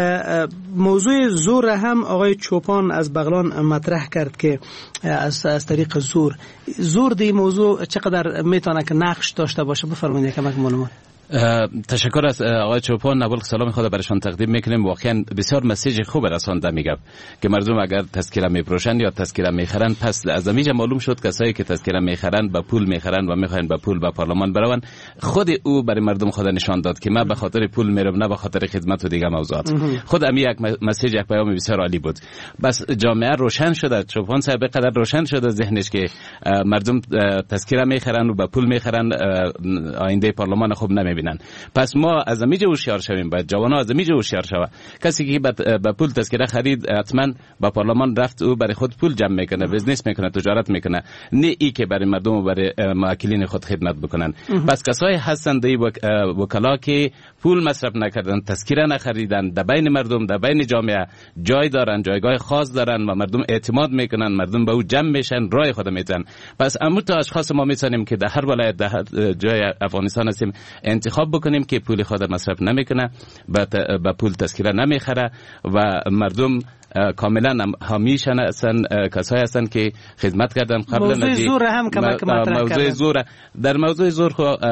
موضوع زور هم آقای چوپان از بغلان مطرح کرد که از طریق زور دی موضوع چقدر میتونه که نقش داشته باشه؟ بفرمایید کمک معلومات. تشکر از آقای چوپان. نبال سلام خود برشان تقدیم میکنیم. واقعا بسیار مسیج خوب رسانده میگم که مردم اگر تذکره میپروشن یا تذکره میخرن، پس از امیجا معلوم شد کسایی که تذکره میخرن با پول میخرن و میخواین با پول به پارلمان برون. خود او برای مردم خود نشان داد که من به خاطر پول میرم، نه به خاطر خدمت و دیگه موضوعات. خود امی یک مسیج، یک پیام بسیار عالی بود. بس جامعه روشن شده، چوپان صاحب قدر روشن شده ذهنش که مردم تذکره میخرن و با پول میخرن، آینده پارلمان خوب نمیبینن. پس ما از امیجا هوشیار شویم، باید جوانا از امیجا هوشیار شوه. کسی که با پول تذکره خرید حتما با پارلمان رفت او برای خود پول جمع میکنه، بزنس میکنه، تجارت میکنه، نه ای که برای مردم و برای موکلین خود خدمت بکنن. پس کسایی هستند وکلا که پول مصرف نکردن، تذکره نخریدن، در بین مردم، در بین جامعه جای دارن، جایگاه خاص دارن و مردم اعتماد میکنن، مردم به او جمع میشن، رای خود میتن. پس امو تا اشخاص ما میتونیم که در هر ولایت، در هر جای افغانستان هستیم انتخاب بکنیم که پول خود مصرف نمیکنه، با پول تذکره نمیخره و مردم کاملا حامیشن هستن، کسایی هستن که خدمت کردن قبل. موضوع زور هم که موضوع زور، در موضوع زور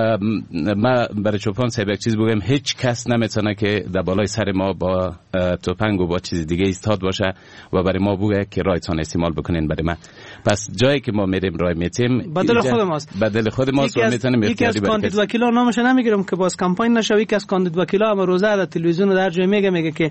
ما برای چوپان صاحب یک چیز بگم، هیچ کس نمیتونه که در بالای سر ما با توپنگ و با چیز دیگه ایستاد باشه و برای ما بگه که رایتون استعمال بکنین برای ما. پس جایی که ما میریم رای میتیم بدل خود ماست، بدل خود ماست و میتونیم یکی از کاندید وکیلا نامش نمیگیرم که باز کمپاین نشه، یکی از کاندید وکیلا هم روزه در تلویزیون در جای میگه که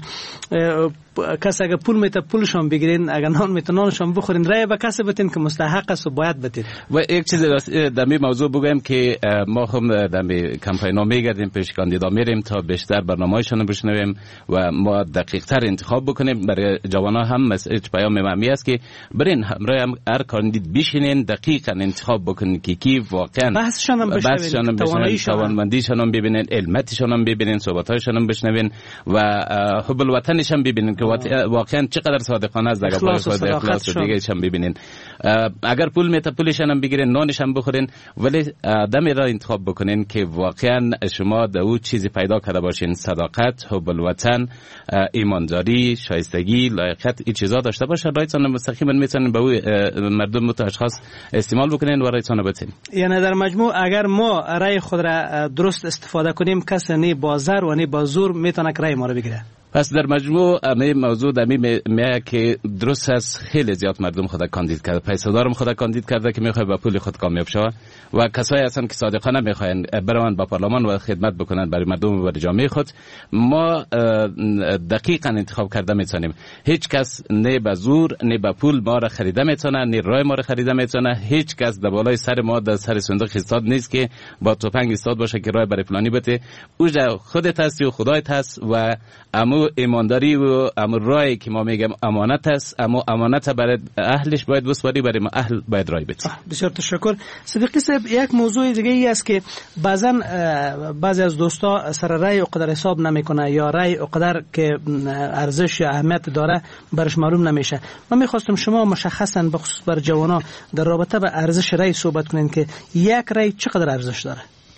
کسی اگه پول میته پولشون بگیرین، اگه نان میته نانشون بخورین، رای به کسی بتین که مستحق است و باید بتین. و یک چیز در می موضوع بگم که ما هم در کمپینا میگردیم، پیش کاندیدا میریم تا بیشتر برنامه‌شون بشنویم و ما دقیق تر انتخاب بکنیم. برای جوانا هم مسیج پیام مهمی است که برین همراه هم هر کاندید بشینین، دقیقاً انتخاب بکنین که کی واقعا بحثشون هم بشنوین، توانمندیشون هم ببینین، علمتشون هم ببینین، صحبتاشون هم بشنوین و حب الوطنش هم ببینین که واقعا واقعا چقدر صادقانه است در پای خود، اخلاص دیگه هم ببینین. اگر پول میته پولشان هم بگیرین، نانش هم بخورین، ولی آدمی را انتخاب بکنین که واقعا شما در او چیزی پیدا کرده باشین، صداقت، حب الوطن، ایمانداری، شایستگی، لایقت، این چیزا داشته باشه، رایتون مستقیما میتونین به او مردم مت اشخاص استعمال بکنین و رایتون بتین. یعنی در مجموع اگر ما رای خود را درست استفاده کنیم، کسی نه با زر و نه با زور میتونه رای ما رو بگیره. پس در مجموع همه موضوع دمی میگه که درست است خیلی زیاد مردم خود کاندید کرده، پیسه‌دارم خود کاندید کرده که میخواد با پول خود کامیاب شوه و کسایی هستن که صادقانه میخواین برن با پارلمان و خدمت بکنن برای مردم و برای جامعه خود. ما دقیقاً انتخاب کرده میتونیم. هیچ کس نه به زور نه به پول ما را خریده میتونه، نه رای ما را خریده میتونه. هیچ کس در بالای سر ما در سر صندوق ایستاد نیست که با تفنگ ایستاد باشه که رای برای فلانی بده. اوجا خودت هستی و خدایت هست و امو ایمانداری و امو رای که ما میگم امانت است، اما امانت برای اهلش باید بسپاری، برای ما اهل باید رای بده. بسیار تشکر. صدیقی صاحب، یک موضوع دیگه ای است که بعضی از دوستا سر رای اقدر حساب نمیکنه یا رای اقدر که ارزش یا اهمیت داره برش معلوم نمیشه. من میخواستم شما مشخصا بخصوص بر جوانا در رابطه به ارزش رای صحبت کنین که یک رای چقدر ارزش داره؟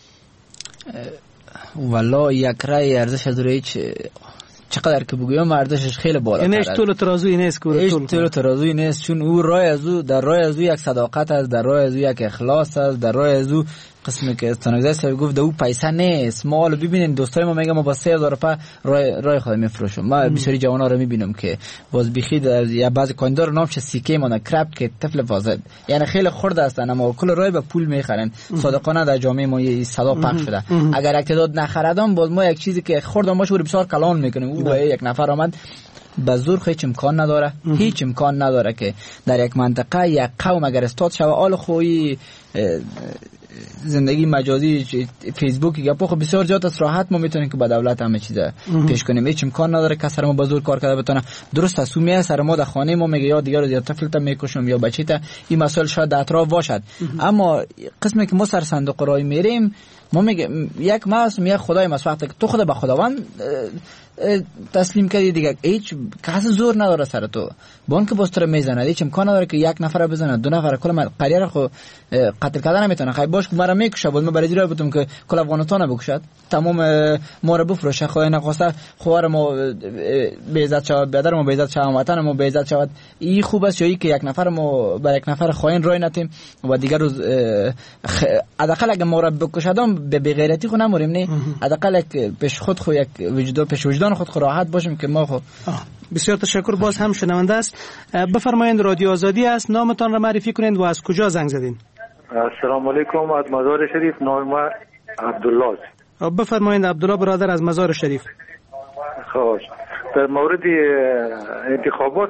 والله یک رای ارزش داره چقدر که بگویم ارزشش خیلی بالاتر است. اینش طول ترازوی نیست که طول ترازوی نیست، چون او رای از او در رای از او یک صداقت است، در رای از او یک اخلاص است، در رای از او قسمی که استانگزای صاحب گفت او پیسه نیست. ما حالا ببینین دوستای ما میگم ما با 3000 روپیه رای خود میفروشم. ما بسیاری جوانا رو میبینم که باز بخید یا بعضی کاندار نامش سیکه مونه کرپ که طفل فاسد، یعنی خیلی خرد هستن اما کل رای به پول میخرن. صادقانه در جامعه ما یه صدا پخش شده. اگر اقتدار نخردم باز ما یک چیزی که خردم باشه بسیار کلان میکنیم. او یک نفر آمد به زور هیچ امکان نداره، هیچ امکان نداره که در یک منطقه یک قوم اگر استاد شوه آل خویی زندگی مجازی فیسبوک یا خب بسیار زیاد است راحت ما میتونیم که با دولت همه چیز پیش کنیم. هیچ امکان نداره که سر ما با زور کار کرده بتونه. درست است میاد سر ما در خانه ما میگه یا دیگه رو یا طفلت میکشم یا بچیت، این مسائل شاید در اطراف باشد، اما قسمی که ما سر صندوق رای میریم ما میگه یک معصوم یک خدای مسوقت که تو خود به خداوند تسلیم کردی دیگه هیچ کس زور نداره سر تو بان که بستر میزنه. هیچ امکان نداره که یک نفر بزنه، دو نفر کل قریه خو قتل کردن نمیتونه. خیلی باش که مرا میکشه بود ما برای جرای بودم که کل افغانستان بکشد، تمام ما رو بفروشه. خدای نخواسته خوار ما به عزت شود، بدر ما به عزت شود، وطن ما به عزت شود. این خوب است یا که یک نفر ما برای یک نفر خاین رای نتیم و دیگر روز حداقل اگه ما رو بکشدم به غیرتی خو نموریم، نه حداقل پیش خود خو یک وجود پیش وجدان خود راحت باشیم که ما خو. بسیار تشکر. باز هم شنونده است. بفرمایید رادیو آزادی است، نامتان را معرفی کنید و از کجا زنگ زدین؟ السلام علیکم، از مزار شریف، نام ما عبدالله است. بفرمایید عبدالله برادر از مزار شریف. خوش. در مورد انتخابات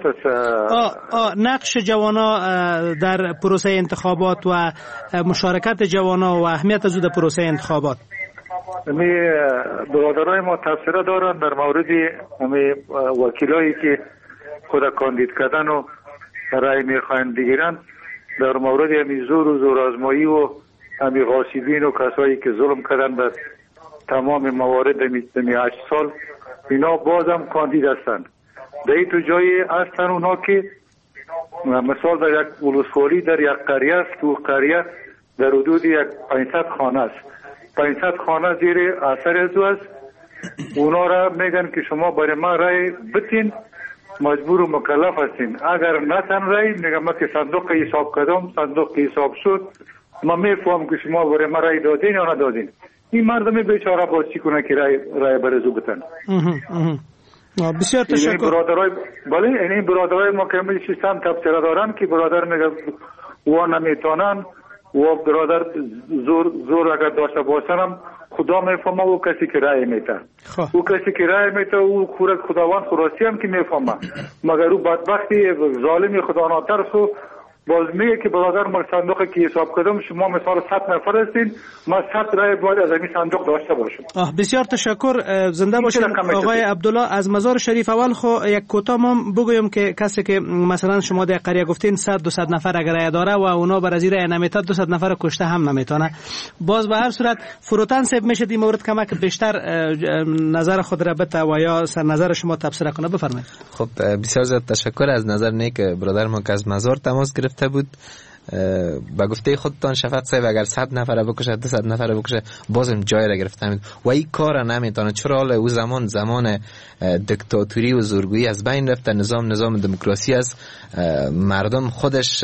نقش جوانا در پروسه انتخابات و مشارکت جوانا و اهمیت از در پروسه انتخابات. می برادرای ما تفسیر دارن در مورد می وکیلایی که خود کاندید کردن و رای میخواین بگیرن در مورد می زور و زورآزمایی و می غاصبین و کسایی که ظلم کردن در تمام موارد می 8 سال اینا بازم کاندید هستن. در این تو جایی هستن اونا که مثال در یک ولسوالی در یک قریه است، تو قریه در حدود یک 500 خانه است. 500 خانه زیر اثر از است. اونا را میگن که شما برای ما رای بتین، مجبور و مکلف هستین. اگر نتن رای میگم ما که صندوق حساب کردم، صندوق حساب شد، ما میفهم که شما برای ما رای دادین یا ندادین. این مردم بیچاره باز چی کنه که رای برزو بتن. بسیار تشکر. بله این برادرای ما که می سیستم تفسیر دارن که برادر میگه و نمیتونن و برادر زور اگر داشته باشنم خدا میفهمه او کسی که رای میته. او کسی که رای میته او خداوند خلاصی هم که میفهمه، مگر او بدبختی ظالمی خدا ناترسو باز میگه که برادر ما صندوقی که حساب کردم شما مثال 100 نفر هستین، ما 100 رای باید از این صندوق داشته باشم. بسیار تشکر. زنده باشید آقای عبدالله از مزار شریف. اول یک کوتاه ما بگویم که کسی که مثلا شما در قریه گفتین 100-200 نفر اگر رای داره و اونا بر از این رای نمیتاد 200 نفر کشته هم نمیتونه. باز به هر صورت فروتن سب میشه این مورد کمک بیشتر نظر خود را بته و یا نظر شما تبصره کنه. بفرمایید. خب بسیار زیاد تشکر از نظر نیک برادر ما که از مزار تماس گرفته بود. با گفته خودتان شفاعت صاحب اگر 100 نفر بکشه 200 نفر بکشه بازم جای را گرفته و این کار نمیتونه، چرا حالا او زمان دیکتاتوری و زورگویی از بین رفته، نظام دموکراسی است، مردم خودش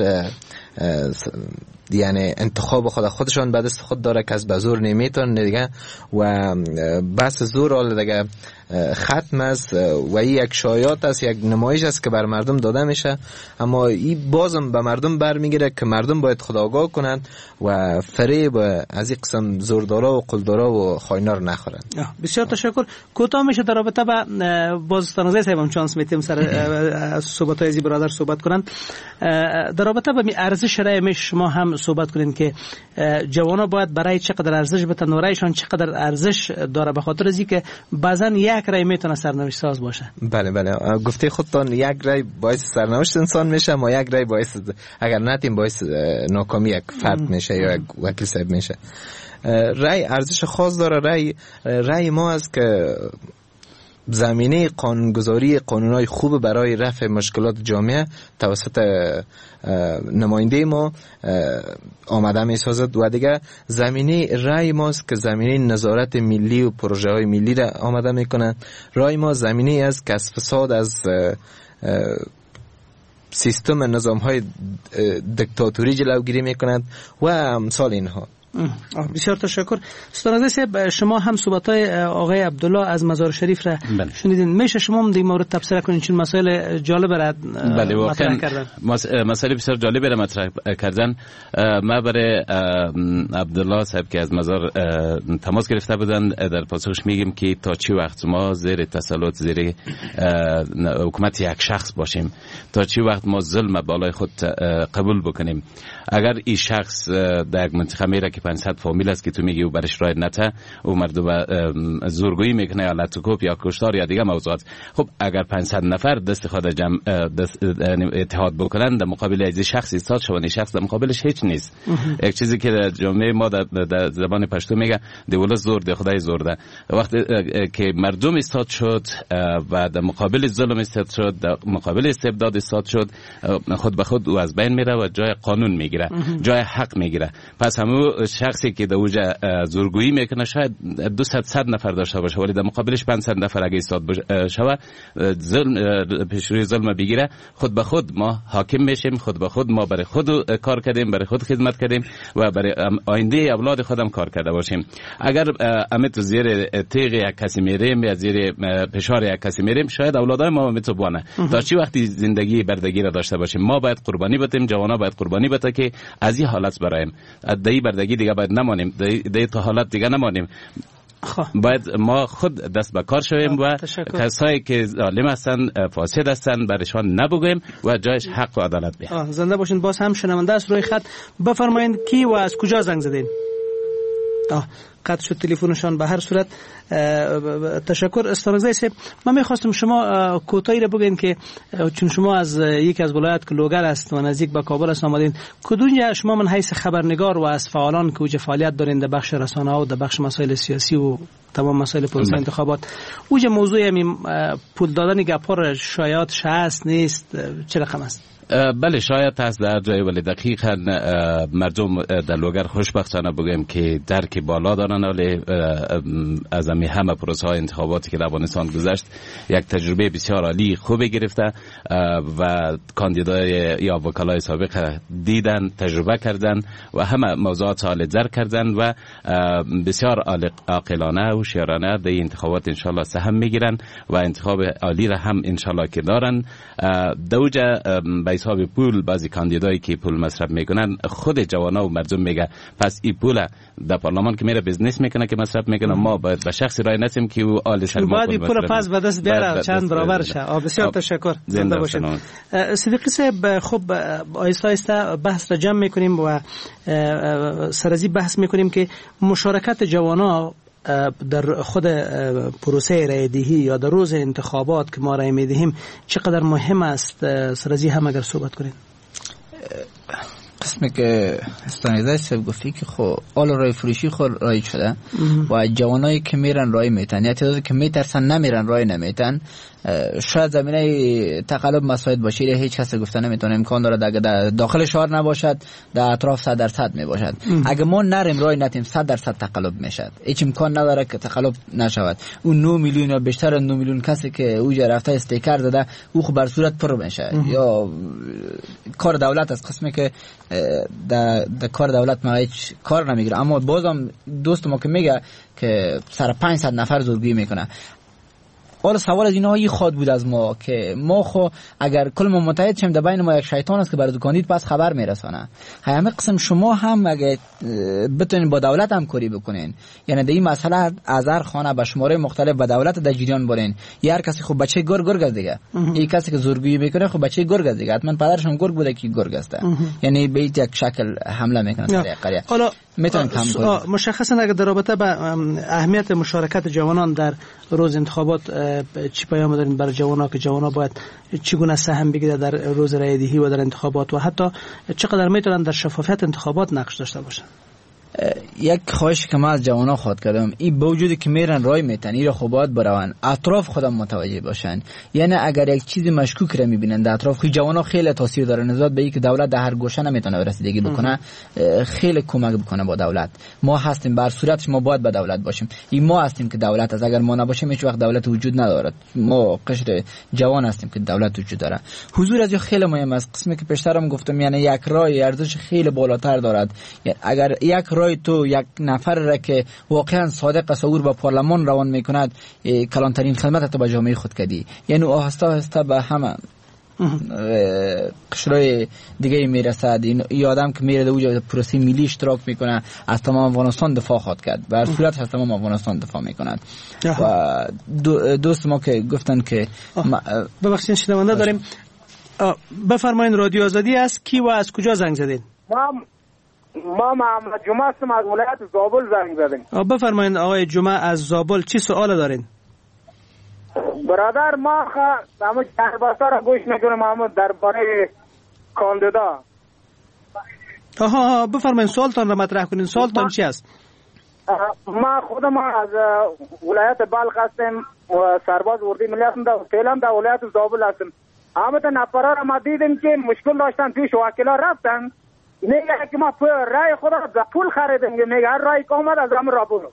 یعنی انتخاب خودشان به دست خود داره که از بزور نمیتونه دیگه و بس زور حال دیگه ختم است و این یک شایعات است، یک نمایش است که بر مردم داده میشه، اما این بازم به مردم برمیگیره که مردم باید خودآگاه کنند و فریب از این قسم زوردارا و قلدارا و خائنا رو نخورند. بسیار تشکر. کوتاه میشه در رابطه با باز تنازع صاحب چانس میتیم سر صحبت های برادر صحبت کنند در رابطه با ارزش رای شما هم صحبت کنین که جوانا باید برای چقدر ارزش بتن و رایشان چقدر ارزش داره، به خاطر از اینکه بعضا یک رای میتونه سرنوشت ساز باشه. بله گفته خودتان یک رای باعث سرنوشت انسان میشه، ما یک رای باعث اگر نتیم باعث ناکامی یک فرد میشه یا یک وکیل صاحب میشه. رای ارزش خاص داره. رای ما است که زمینه قانونگذاری قانونهای خوب برای رفع مشکلات جامعه توسط نماینده ما آمده می سازد و دیگه زمینه رای ماست که زمینه نظارت ملی و پروژه های ملی را آمده می کنه. رای ما زمینه است که از فساد از سیستم نظام های دیکتاتوری جلوگیری می کند و امثال اینها. بسیار تشکر. استاد صاحب شما هم صحبت‌های آقای عبدالله از مزار شریف را شنیدین، میشه شما هم در مورد تبصره کنین چون مسائل جالب را مطرح کردن؟ مسائل بسیار جالب را مطرح کردن. ما برای عبدالله صاحب که از مزار تماس گرفته بودن در پاسخش میگیم که تا چی وقت ما زیر تسلط زیر حکومت یک شخص باشیم، تا چی وقت ما ظلم بالای خود قبول بکنیم. اگر این شخص در یک منطقه میره که 500 فامیل است که تو میگی و برش رای نته و مردم زورگویی میکنه یا لطوکوپ یا کشتار یا دیگه موضوعات، خب اگر 500 نفر دست خود جمع اتحاد بکنن در مقابل از شخص ایستاد شوند، شخص در مقابلش هیچ نیست. یک چیزی که در جامعه ما در زبان پشتو میگه دولت زور ده خدای زور ده. وقتی که مردم ایستاد شد و در مقابل ظلم ایستاد شد، در مقابل استبداد ایستاد شد، خود به خود او از بین میره و جای قانون میگیره، جای حق میگیره. پس همون شخصی که در اوجه زورگویی میکنه شاید 200 نفر داشته باشه ولی در مقابلش 500 نفر اگه ایستاد شوه پیشروی ظلم بگیره، خود به خود ما حاکم میشیم، خود به خود ما برای خود کار کردیم، برای خود خدمت کردیم و برای آینده اولاد خودم کار کرده باشیم. اگر امت زیر تیغ یک کسی میریم یا زیر فشار یک کسی میریم، شاید اولادای ما میتوانه تا چی وقتی زندگی بردگی را داشته باشیم. ما باید قربانی بتیم، جوانا باید قربانی بته که از این حالت برایم دایی بردگی دیگه باید نمانیم، دی تا حالت دیگه نمانیم. باید ما خود دست به کار شویم و کسایی که ظالم هستن فاسد هستن برشان نبگویم و جایش حق و عدالت بیایم. زنده باشین. باز هم شنونده است روی خط. بفرمایید کی و از کجا زنگ زدین؟ قطع شد تلفنشان. به هر صورت تشکر. استانگزای صاحب من میخواستم شما کوتاهی را بگین که چون شما از یکی از ولایت که لوگر است و نزدیک به کابل است آمدین، کدوم شما من حیث خبرنگار و از فعالان که اوج فعالیت دارین در بخش رسانه و در بخش مسائل سیاسی و تمام مسائل پروسه انتخابات، اوج موضوع همین پول دادن گپار شایعات هست نیست چه رقم است؟ بله شاید هست در جای، ولی دقیقا مردم در لوگر خوشبختانه بگویم که درک بالا دارن، ولی از همه پروسه های انتخاباتی که در افغانستان گذشت یک تجربه بسیار عالی خوبی گرفته و کاندیدای یا وکلای سابق دیدن، تجربه کردن و همه موضوعات حال در کردن و بسیار عاقلانه و شیرانه در انتخابات انشالله سهم میگیرن و انتخاب عالی را هم انشالله که دارن. دوجه حساب پول بعضی کاندیدایی که پول مصرف میکنن خود جوانا و مردم میگه پس این پول در پارلمان که میره بیزنس میکنه که مصرف میکنه، ما باید به شخصی رای ندیم که او آل سر ما باید پول پس به دست بیاره چند برابر شه. بسیار تشکر. زنده باشید. صدیقی صاحب، خب آیسته آیسته بحث را جمع میکنیم و سرازی بحث میکنیم که مشارکت جوانا در خود پروسه رایدهی یا در روز انتخابات که ما رای میدهیم چقدر مهم است. سرازی هم اگر صحبت کنید. قسمی که استانیزه صاحب گفتی که خب آل رای فروشی خود رای شده و جوانایی که میرن رای میتن یا تعدادی که میترسن نمیرن رای نمیتن، شاید زمینه تقلب مساعد باشه. هیچ کس گفته نمیتونه، امکان داره در داخل شهر نباشد، در اطراف 100% میباشد. اگه ما نریم رای نتیم 100% تقلب میشد. هیچ امکان نداره که تقلب نشود. اون 9 میلیون یا بیشتر 9 میلیون کسی که اوجا رفته استیکر داده او خب بر صورت پر میشه. یا کار دولت از قسمی که در کار دولت ما هیچ کار نمیگیره، اما بازم دوست ما که میگه که سر 500 نفر زورگویی میکنه. حالا سوال از اینها خود بود از ما که ما خو اگر کل ما متحد شیم در بین ما یک شیطان است که برای کاندید پس خبر میرسانه. همه قسم شما هم اگه بتونین با دولت همکاری بکنین، یعنی در این مسئله از هر خانه به شماره مختلف با دولت در جریان برین. هر کسی خب بچه گرگ است دیگه، این کسی که زورگویی میکنه خب بچه گرگ است دیگه، حتما پدرش هم گرگ بوده که گرگ است، یعنی به یک شکل حمله میکنه در قریه. حالا میتونن کم کنن. مشخصا اگر در رابطه با اهمیت مشارکت جوانان در روز انتخابات چی پیام دارین برای جوانا که جوانا باید چگونه سهم بگیره در روز رایدهی و در انتخابات و حتی چقدر میتونن در شفافیت انتخابات نقش داشته باشن؟ یک خواهش که ما از جوانا خواهد کردم، این با وجودی که میرن رای میتن این را خوب باید برون اطراف خودم متوجه باشن. یعنی اگر یک چیز مشکوک را میبینن در اطراف، جوانا خیلی تاثیر داره نسبت به اینکه دولت در هر گوشه نمیتونه رسیدگی بکنه، خیلی کمک بکنه با دولت. ما هستیم بر صورتش ما باید با دولت باشیم. این ما هستیم که دولت از اگر ما نباشیم هیچ وقت دولت وجود نداره. ما قشر جوان هستیم که دولت وجود داره. حضور از خیلی مهم است. قسمی که پیشترم گفتم یعنی یک رای ارزش خیلی بالاتر دارد. یعنی اگر یک رای تو یک نفر را که واقعا صادق است او به پارلمان روان میکند، کلانترین خدمت تو به جامعه خود کردی. یعنی آهسته آهسته به همه قشرهای دیگه میرسد. این آدم که میره اونجا پروسه ملی اشتراک میکنه، از تمام افغانستان دفاع خواهد کرد، بر صورت از تمام افغانستان دفاع میکند. و دوست ما که گفتن که ببخشید شنونده داریم. بفرمایید رادیو آزادی است. کی و از کجا زنگ زدین؟ ما محمد جمعه هستم از ولایت زابل زنگ زدیم. بفرمایید آقای جمعه از زابل، چی سوال دارین؟ برادر ما همه درباستا را گوش میکنم همه درباره کاندیدا. بفرمایید سوالتان را مطرح کنین. سوالتان چی است؟ ما خودم از ولایت بلخ هستم و سرباز اردوی ملی هستم، فعلا در ولایت زابل هستم. همه تا نفرا را ما دیدیم که مشکل داشتن، پیش وکیلا رفتن، میگه که ما رای خود را پول خریدیم، میگه هر رای که آمد از همه را برو.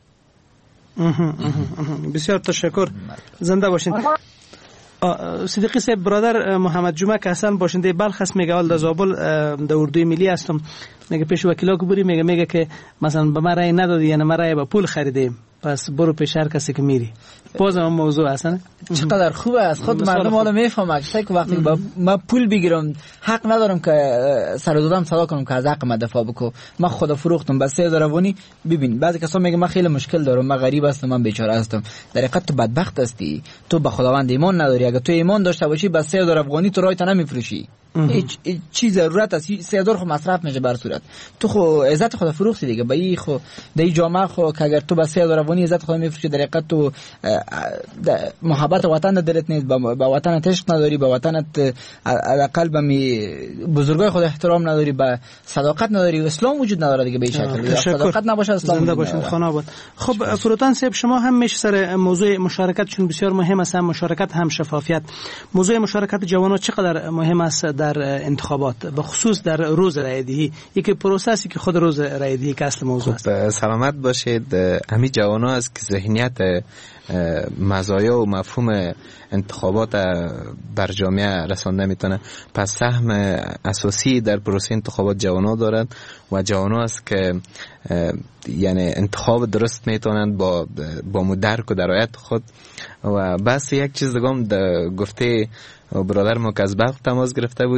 بسیار تشکر، زنده باشین. صدیقی صاحب، برادر محمد جمعه که اصلا باشنده بلخ است، میگه در زابل در اردوی ملی هستم، میگه پیش وکیلا که بری، میگه که مثلا به من رای ندادی، یعنی ما رای با پول خریدیم، پس برو پیش هر کسی که میری. بازم موضوع هستن. چقدر خوبه از خود مردم حالا میفهمه که وقتی ما پول بگیرم حق ندارم که سر دادم صدا کنم که از حق ما دفاع بکو. من خدا فروختم بس 3000 افغانی. ببین بعضی کسا میگه من خیلی مشکل دارم، من غریب هستم، من بیچاره هستم. در حقیقت تو بدبخت هستی، تو به خداوند ایمان نداری. اگه تو ایمان داشته باشی بس 3000 افغانی تو رایت نمیفروشی. هیچ چیز ضرورت است 3000 خو مصرف میشه بر صورت. تو خو عزت خدا فروختی دیگه. با این خو در جامعه خو که اگر تو بس 3000 افغانی عزت خدا میفروشی، در حقیقت تو محبت وطن دلت نیست، با وطنت عشق نداری، با وطنت حداقل به بزرگای خود احترام نداری، به صداقت نداری. اسلام وجود نداره دیگه به این شکل. صداقت نباشه اسلام زنده باشین. خاناباد. خب فروتان صاحب، شما هم میشه سر موضوع مشارکت چون بسیار مهم است، هم مشارکت هم شفافیت. موضوع مشارکت جوانان چقدر مهم است در انتخابات، به خصوص در روز رایدهی، یکی پروسسی که خود روز رایدهی که اصل موضوع است. سلامت باشید. همین جوانا است که ذهنیت مزایا و مفهوم انتخابات بر جامعه رسانده میتونه. پس سهم اساسی در پروسه انتخابات جوانا دارند و جوانا است که یعنی انتخاب درست میتونند با مدرک و درایت خود. و بس یک چیز دیگه هم گفته برادر ما که از بلخ تماس گرفته بود،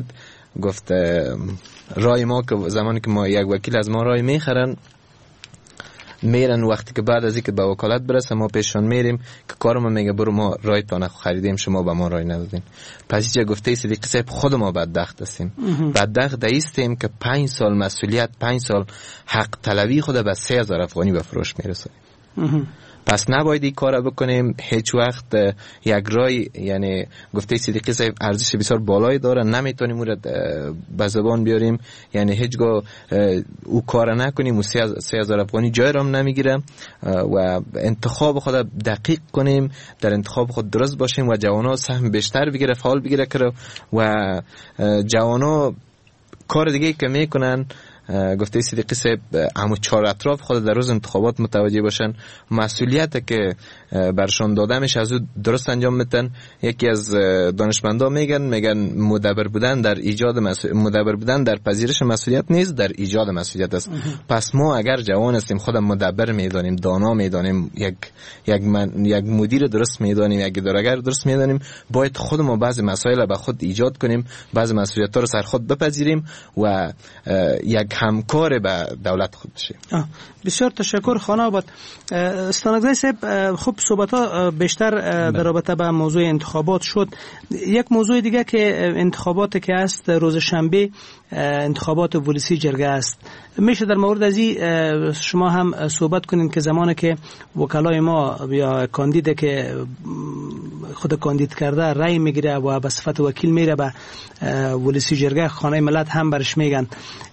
گفت رای ما که زمانی که ما یک وکیل از ما رای میخرن میرن، وقتی که بعد از اینکه به وکالت برسه ما پیششون میریم که کارم میگه برو ما رایتان خریدیم شما به ما رای ندادین. پس اینجا گفته صدیقی صاحب خود ما بدبخت هستیم. بدبخت هستیم که 5 سال مسئولیت 5 سال حق طلبی خود به 3000 افغانی به فروش میرسونیم. پس نباید این کار بکنیم هیچ وقت. یک رای یعنی گفته صدیقی صاحب ارزش بسیار بالایی داره، نمیتونیم اون رو به زبان بیاریم، یعنی هیچگاه او کار نکنیم و 3000 افغانی جای را نمیگیره و انتخاب خود دقیق کنیم، در انتخاب خود درست باشیم و جوانا سهم بیشتر بگیره، فعال بگیره کرده و جوانا کار دیگه که میکنن. گفته صدیقی صاحب همو 4 اطراف خود در روز انتخابات متوجه باشن، مسئولیت که برشان داده میشه از او درست انجام میدن. یکی از دانشمندا میگن مدبر بودن در ایجاد مدبر بودن در پذیرش مسئولیت نیست، در ایجاد مسئولیت است. پس ما اگر جوان هستیم خودم مدبر میدانیم، دانا میدانیم، یک مدیر درست میدانیم، یک اداره‌گر درست میدانیم، باید خود ما بعضی مسائل به خود ایجاد کنیم، بعضی مسئولیت‌ها رو سر خود بپذیریم و یک همکار به دولت خود بشیم. بسیار تشکر خانه آباد. استانگزی صاحب خوب صحبت‌ها بیشتر در رابطه با موضوع انتخابات شد. یک موضوع دیگه که انتخابات که است روز شنبه انتخابات ولسی جرگه است، میشه در مورد از این شما هم صحبت کنین که زمانی که وکلای ما یا کاندید که خود کاندید کرده رأی میگیره و به صفت وکیل میره به ولسی جرگه، خانه ملت هم برش میگن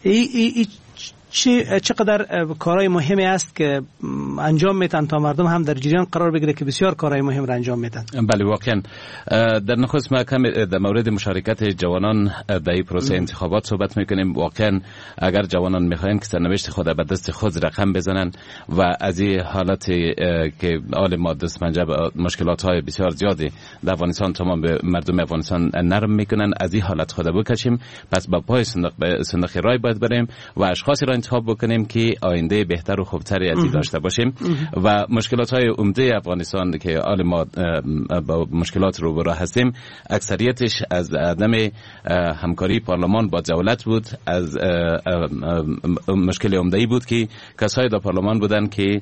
چقدر کارهای مهمی است که انجام میتن تا مردم هم در جریان قرار بگیره که بسیار کارهای مهم را انجام میتن. بله واقعا در نخست ما کم در مورد مشارکت جوانان در این پروسه انتخابات صحبت میکنیم. واقعا اگر جوانان میخواین که سرنوشت خود به دست خود رقم بزنن و از این حالت که آل ما دستمنجه مشکلات های بسیار زیادی در افغانستان تمام به مردم افغانستان نرم میکنن، از این حالت خود بکشیم. پس با پای صندوق رای باید بریم و اشخاصی را انتخاب بکنیم که آینده بهتر و خوبتری از این داشته باشیم و مشکلات های عمده افغانستان که آل ما با مشکلات روبرو هستیم اکثریتش از عدم همکاری پارلمان با دولت بود. از مشکل عمده‌ای بود که کسای در پارلمان بودن که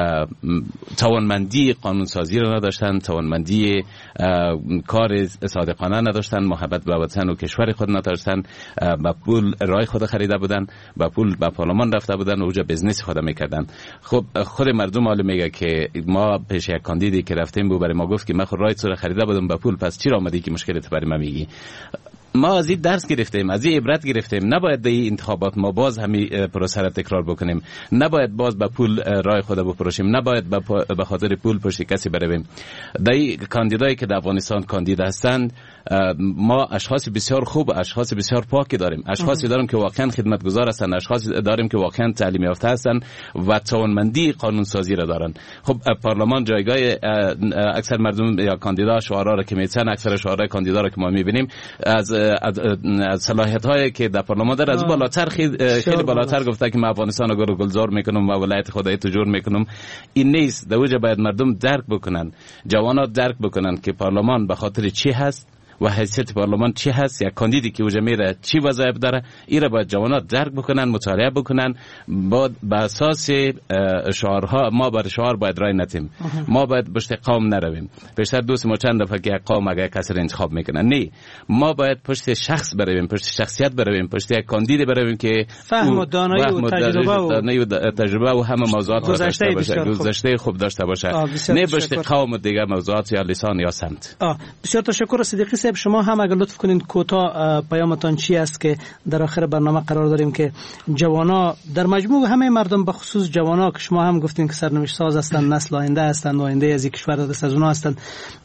توانمندی قانونسازی را نداشتن، توانمندی کار صادقانه نداشتن، محبت به وطن و کشور خود نداشتن، با پول رای خود خریده بودن، با پول با پارلمان رفته بودن و اونجا بزنس خود میکردن. خب خود مردم حالا میگه که ما پیش یک کاندیدی که رفتیم برای ما گفت که من خود رای تو خریده بودم با پول، پس چرا آمدی که مشکلت برای ما میگی؟ ما از این درس گرفتیم، از این عبرت گرفتیم. نباید در این انتخابات ما باز همین پروسه را تکرار بکنیم، نباید باز با پول رای خود بفروشیم، نباید به خاطر پول پشت کسی برویم. در این کاندیدایی که در افغانستان کاندید هستند ما اشخاص بسیار خوب، اشخاص بسیار پاکی داریم، اشخاصی داریم که واقعا خدمتگزار هستند، اشخاصی داریم که واقعا تعلیم یافته هستند و توانمندی قانون سازی را دارند. خب پارلمان جایگاه اکثر مردم یا کاندیدا شعارا را که میتن، اکثر شعارای کاندیدا را که ما میبینیم از صلاحیت هایی که در پارلمان داره از بالاتر خیلی بالاتر گفته که من افغانستان رو گلزار میکنم و ولایت خدای تو جور میکنم. این نیست. دوجه باید مردم درک بکنن، جوانات درک بکنن که پارلمان به خاطر چی هست و حیثیت پارلمان چی هست، یک کاندیدی که اوجا میره چی وظایف داره. این را باید جوانات درک بکنن، مطالعه بکنن. با اساس شعارها ما بر شعار باید رای ندیم، ما باید پشت قوم نرویم. بیشتر دوست ما چند دفعه که قوم اگه کسی را انتخاب میکنن، نه، ما باید پشت شخص برویم، پشت شخصیت برویم، پشت یک کاندید برویم که فهم و دانایی و تجربه و همه موضوعات گذشته خوب داشته باشه، نه پشت قوم و دیگه موضوعات یا لسان یا سمت. بسیار تشکر صدیقی صاحب. شما هم اگر لطف کنین کوتاه پیامتان چی است که در آخر برنامه قرار داریم که جوانا در مجموع همه مردم به خصوص جوانا که شما هم گفتین که سرنوشت ساز هستند، نسل آینده هستند، آینده از این کشور دست از اونها هستند،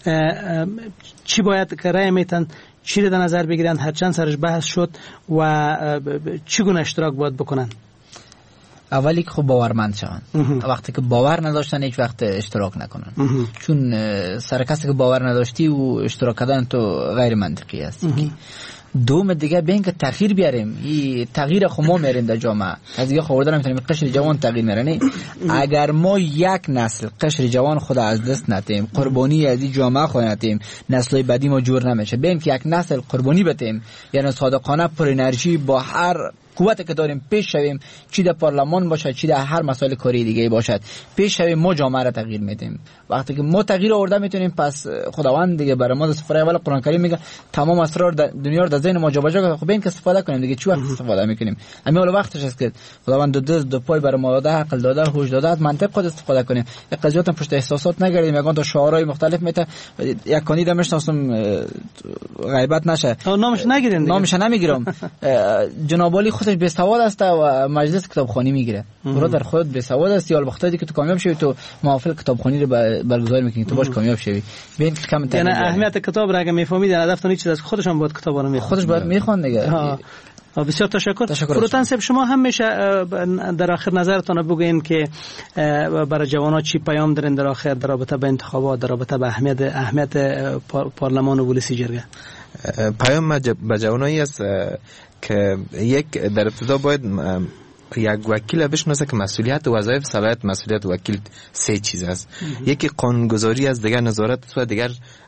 چی باید که رأی میتن، چی رو در نظر بگیرن، هر چند سرش بحث شد و چگونه اشتراک باید بکنن؟ اولی که خب باورمند شون. وقتی که باور نداشتن هیچ وقت اشتراک نکنن، چون سر کسی که باور نداشتی و اشتراک کردن تو غیر منطقی است. دوم دیگه بین که تغییر بیاریم. این تغییر خو ما میاریم در جامعه. از دیگه خورده نمیتونیم قشر جوان تغییر میاریم. اگر ما یک نسل قشر جوان خود از دست ندیم، قربانی از این جامعه خود ندیم، نسل‌های بعدی ما جور نمیشه. بین که یک نسل قربانی بدیم، یعنی صادقانه پر انرژی با هر قوت که داریم پیش شویم، چی در پارلمان باشد چی در هر مسائل کاری دیگه باشد، پیش شویم، ما جامعه را تغییر میدیم. وقتی که ما تغییر آورده میتونیم، پس خداوند دیگه برای ما سفره اول قرآن کریم میگه تمام اسرار دنیا رو در ذهن ما جابجا کنه. خب این که استفاده کنیم دیگه، چی وقت استفاده میکنیم؟ همین اول وقتش است که خداوند دو پای برای ما داده، عقل داده، هوش داده، از منطق خود استفاده کنیم. یک قضیات پشت احساسات نگردیم، یگان تا شعارهای مختلف میته. یک کاندید میشناسم، غیبت نشه، نامش نگیرین، نامش نمیگیرم. جناب علی خودش به سواد است و مجلس کتابخوانی میگیره. برادر خودت به سواد است، یا وقتی که تو کامیاب شوی تو محافل کتابخوانی رو برگزار میکنی تو باش کامیاب شوی. ببین که کم یعنی اهمیت کتاب را اگه میفهمید هدفتون این چیز است، خودشون باید کتابا رو میخونه، خودش باید میخوان دیگه. بسیار تشکر. فروتن صاحب، شما هم میشه در آخر نظرتون بگوین که برای جوانان چی پیام دارین در آخر در رابطه با انتخابات، در رابطه با اهمیت پارلمان و ولسی جرگه؟ پیام به جوانایی است که یک در ابتدا باید یک وکیل بشناسه که مسئولیت و وظایف صلاحیت مسئولیت وکیل سه چیز است. یکی قانونگذاری است، دیگر نظارت و دیگر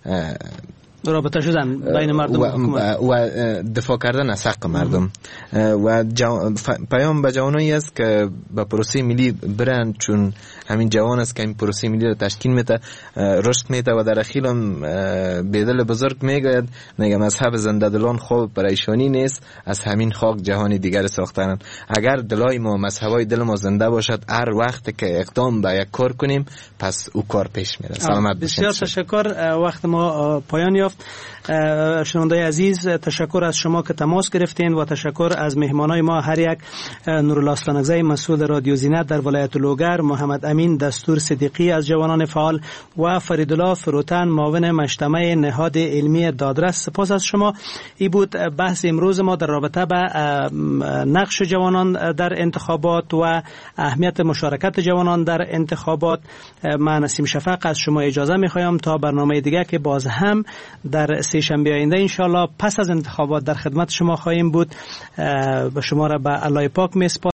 رابطه شدن بین مردم و دفاع کردن از حق مردم. و پیام به جوانایی است که به پروسه ملی برن، چون همین جوان است که این پروسه ملی را تشکیل میده، رشد میده و در اخیر هم بدل بزرگ میگوید میگم مذهب زنده دلان خوب پریشانی نیست، از همین خاک جهانی دیگر ساختن. اگر دلای ما مذهبای دل ما زنده باشد، هر وقت که اقدام به یک کار کنیم پس او کار پیش میره. سلامت باشید. بسیار تشکر. وقت ما پایان یافت. شنوندای عزیز، تشکر از شما که تماس گرفتین و تشکر از مهمانای ما، هر یک نورالله اسلانگزی مسئول رادیو زینت در ولایت لوگر، محمد امین دستور صدیقی از جوانان فعال و فریدالله فروتن معاون مجتمع نهاد علمی دادرس. سپاس از شما. این بود بحث امروز ما در رابطه با نقش جوانان در انتخابات و اهمیت مشارکت جوانان در انتخابات. من نسیم شفق از شما اجازه میخوایم تا برنامه دیگه که باز هم در سه شنبه آینده انشالله پس از انتخابات در خدمت شما خواهیم بود. به شما را به الله پاک میسپارم.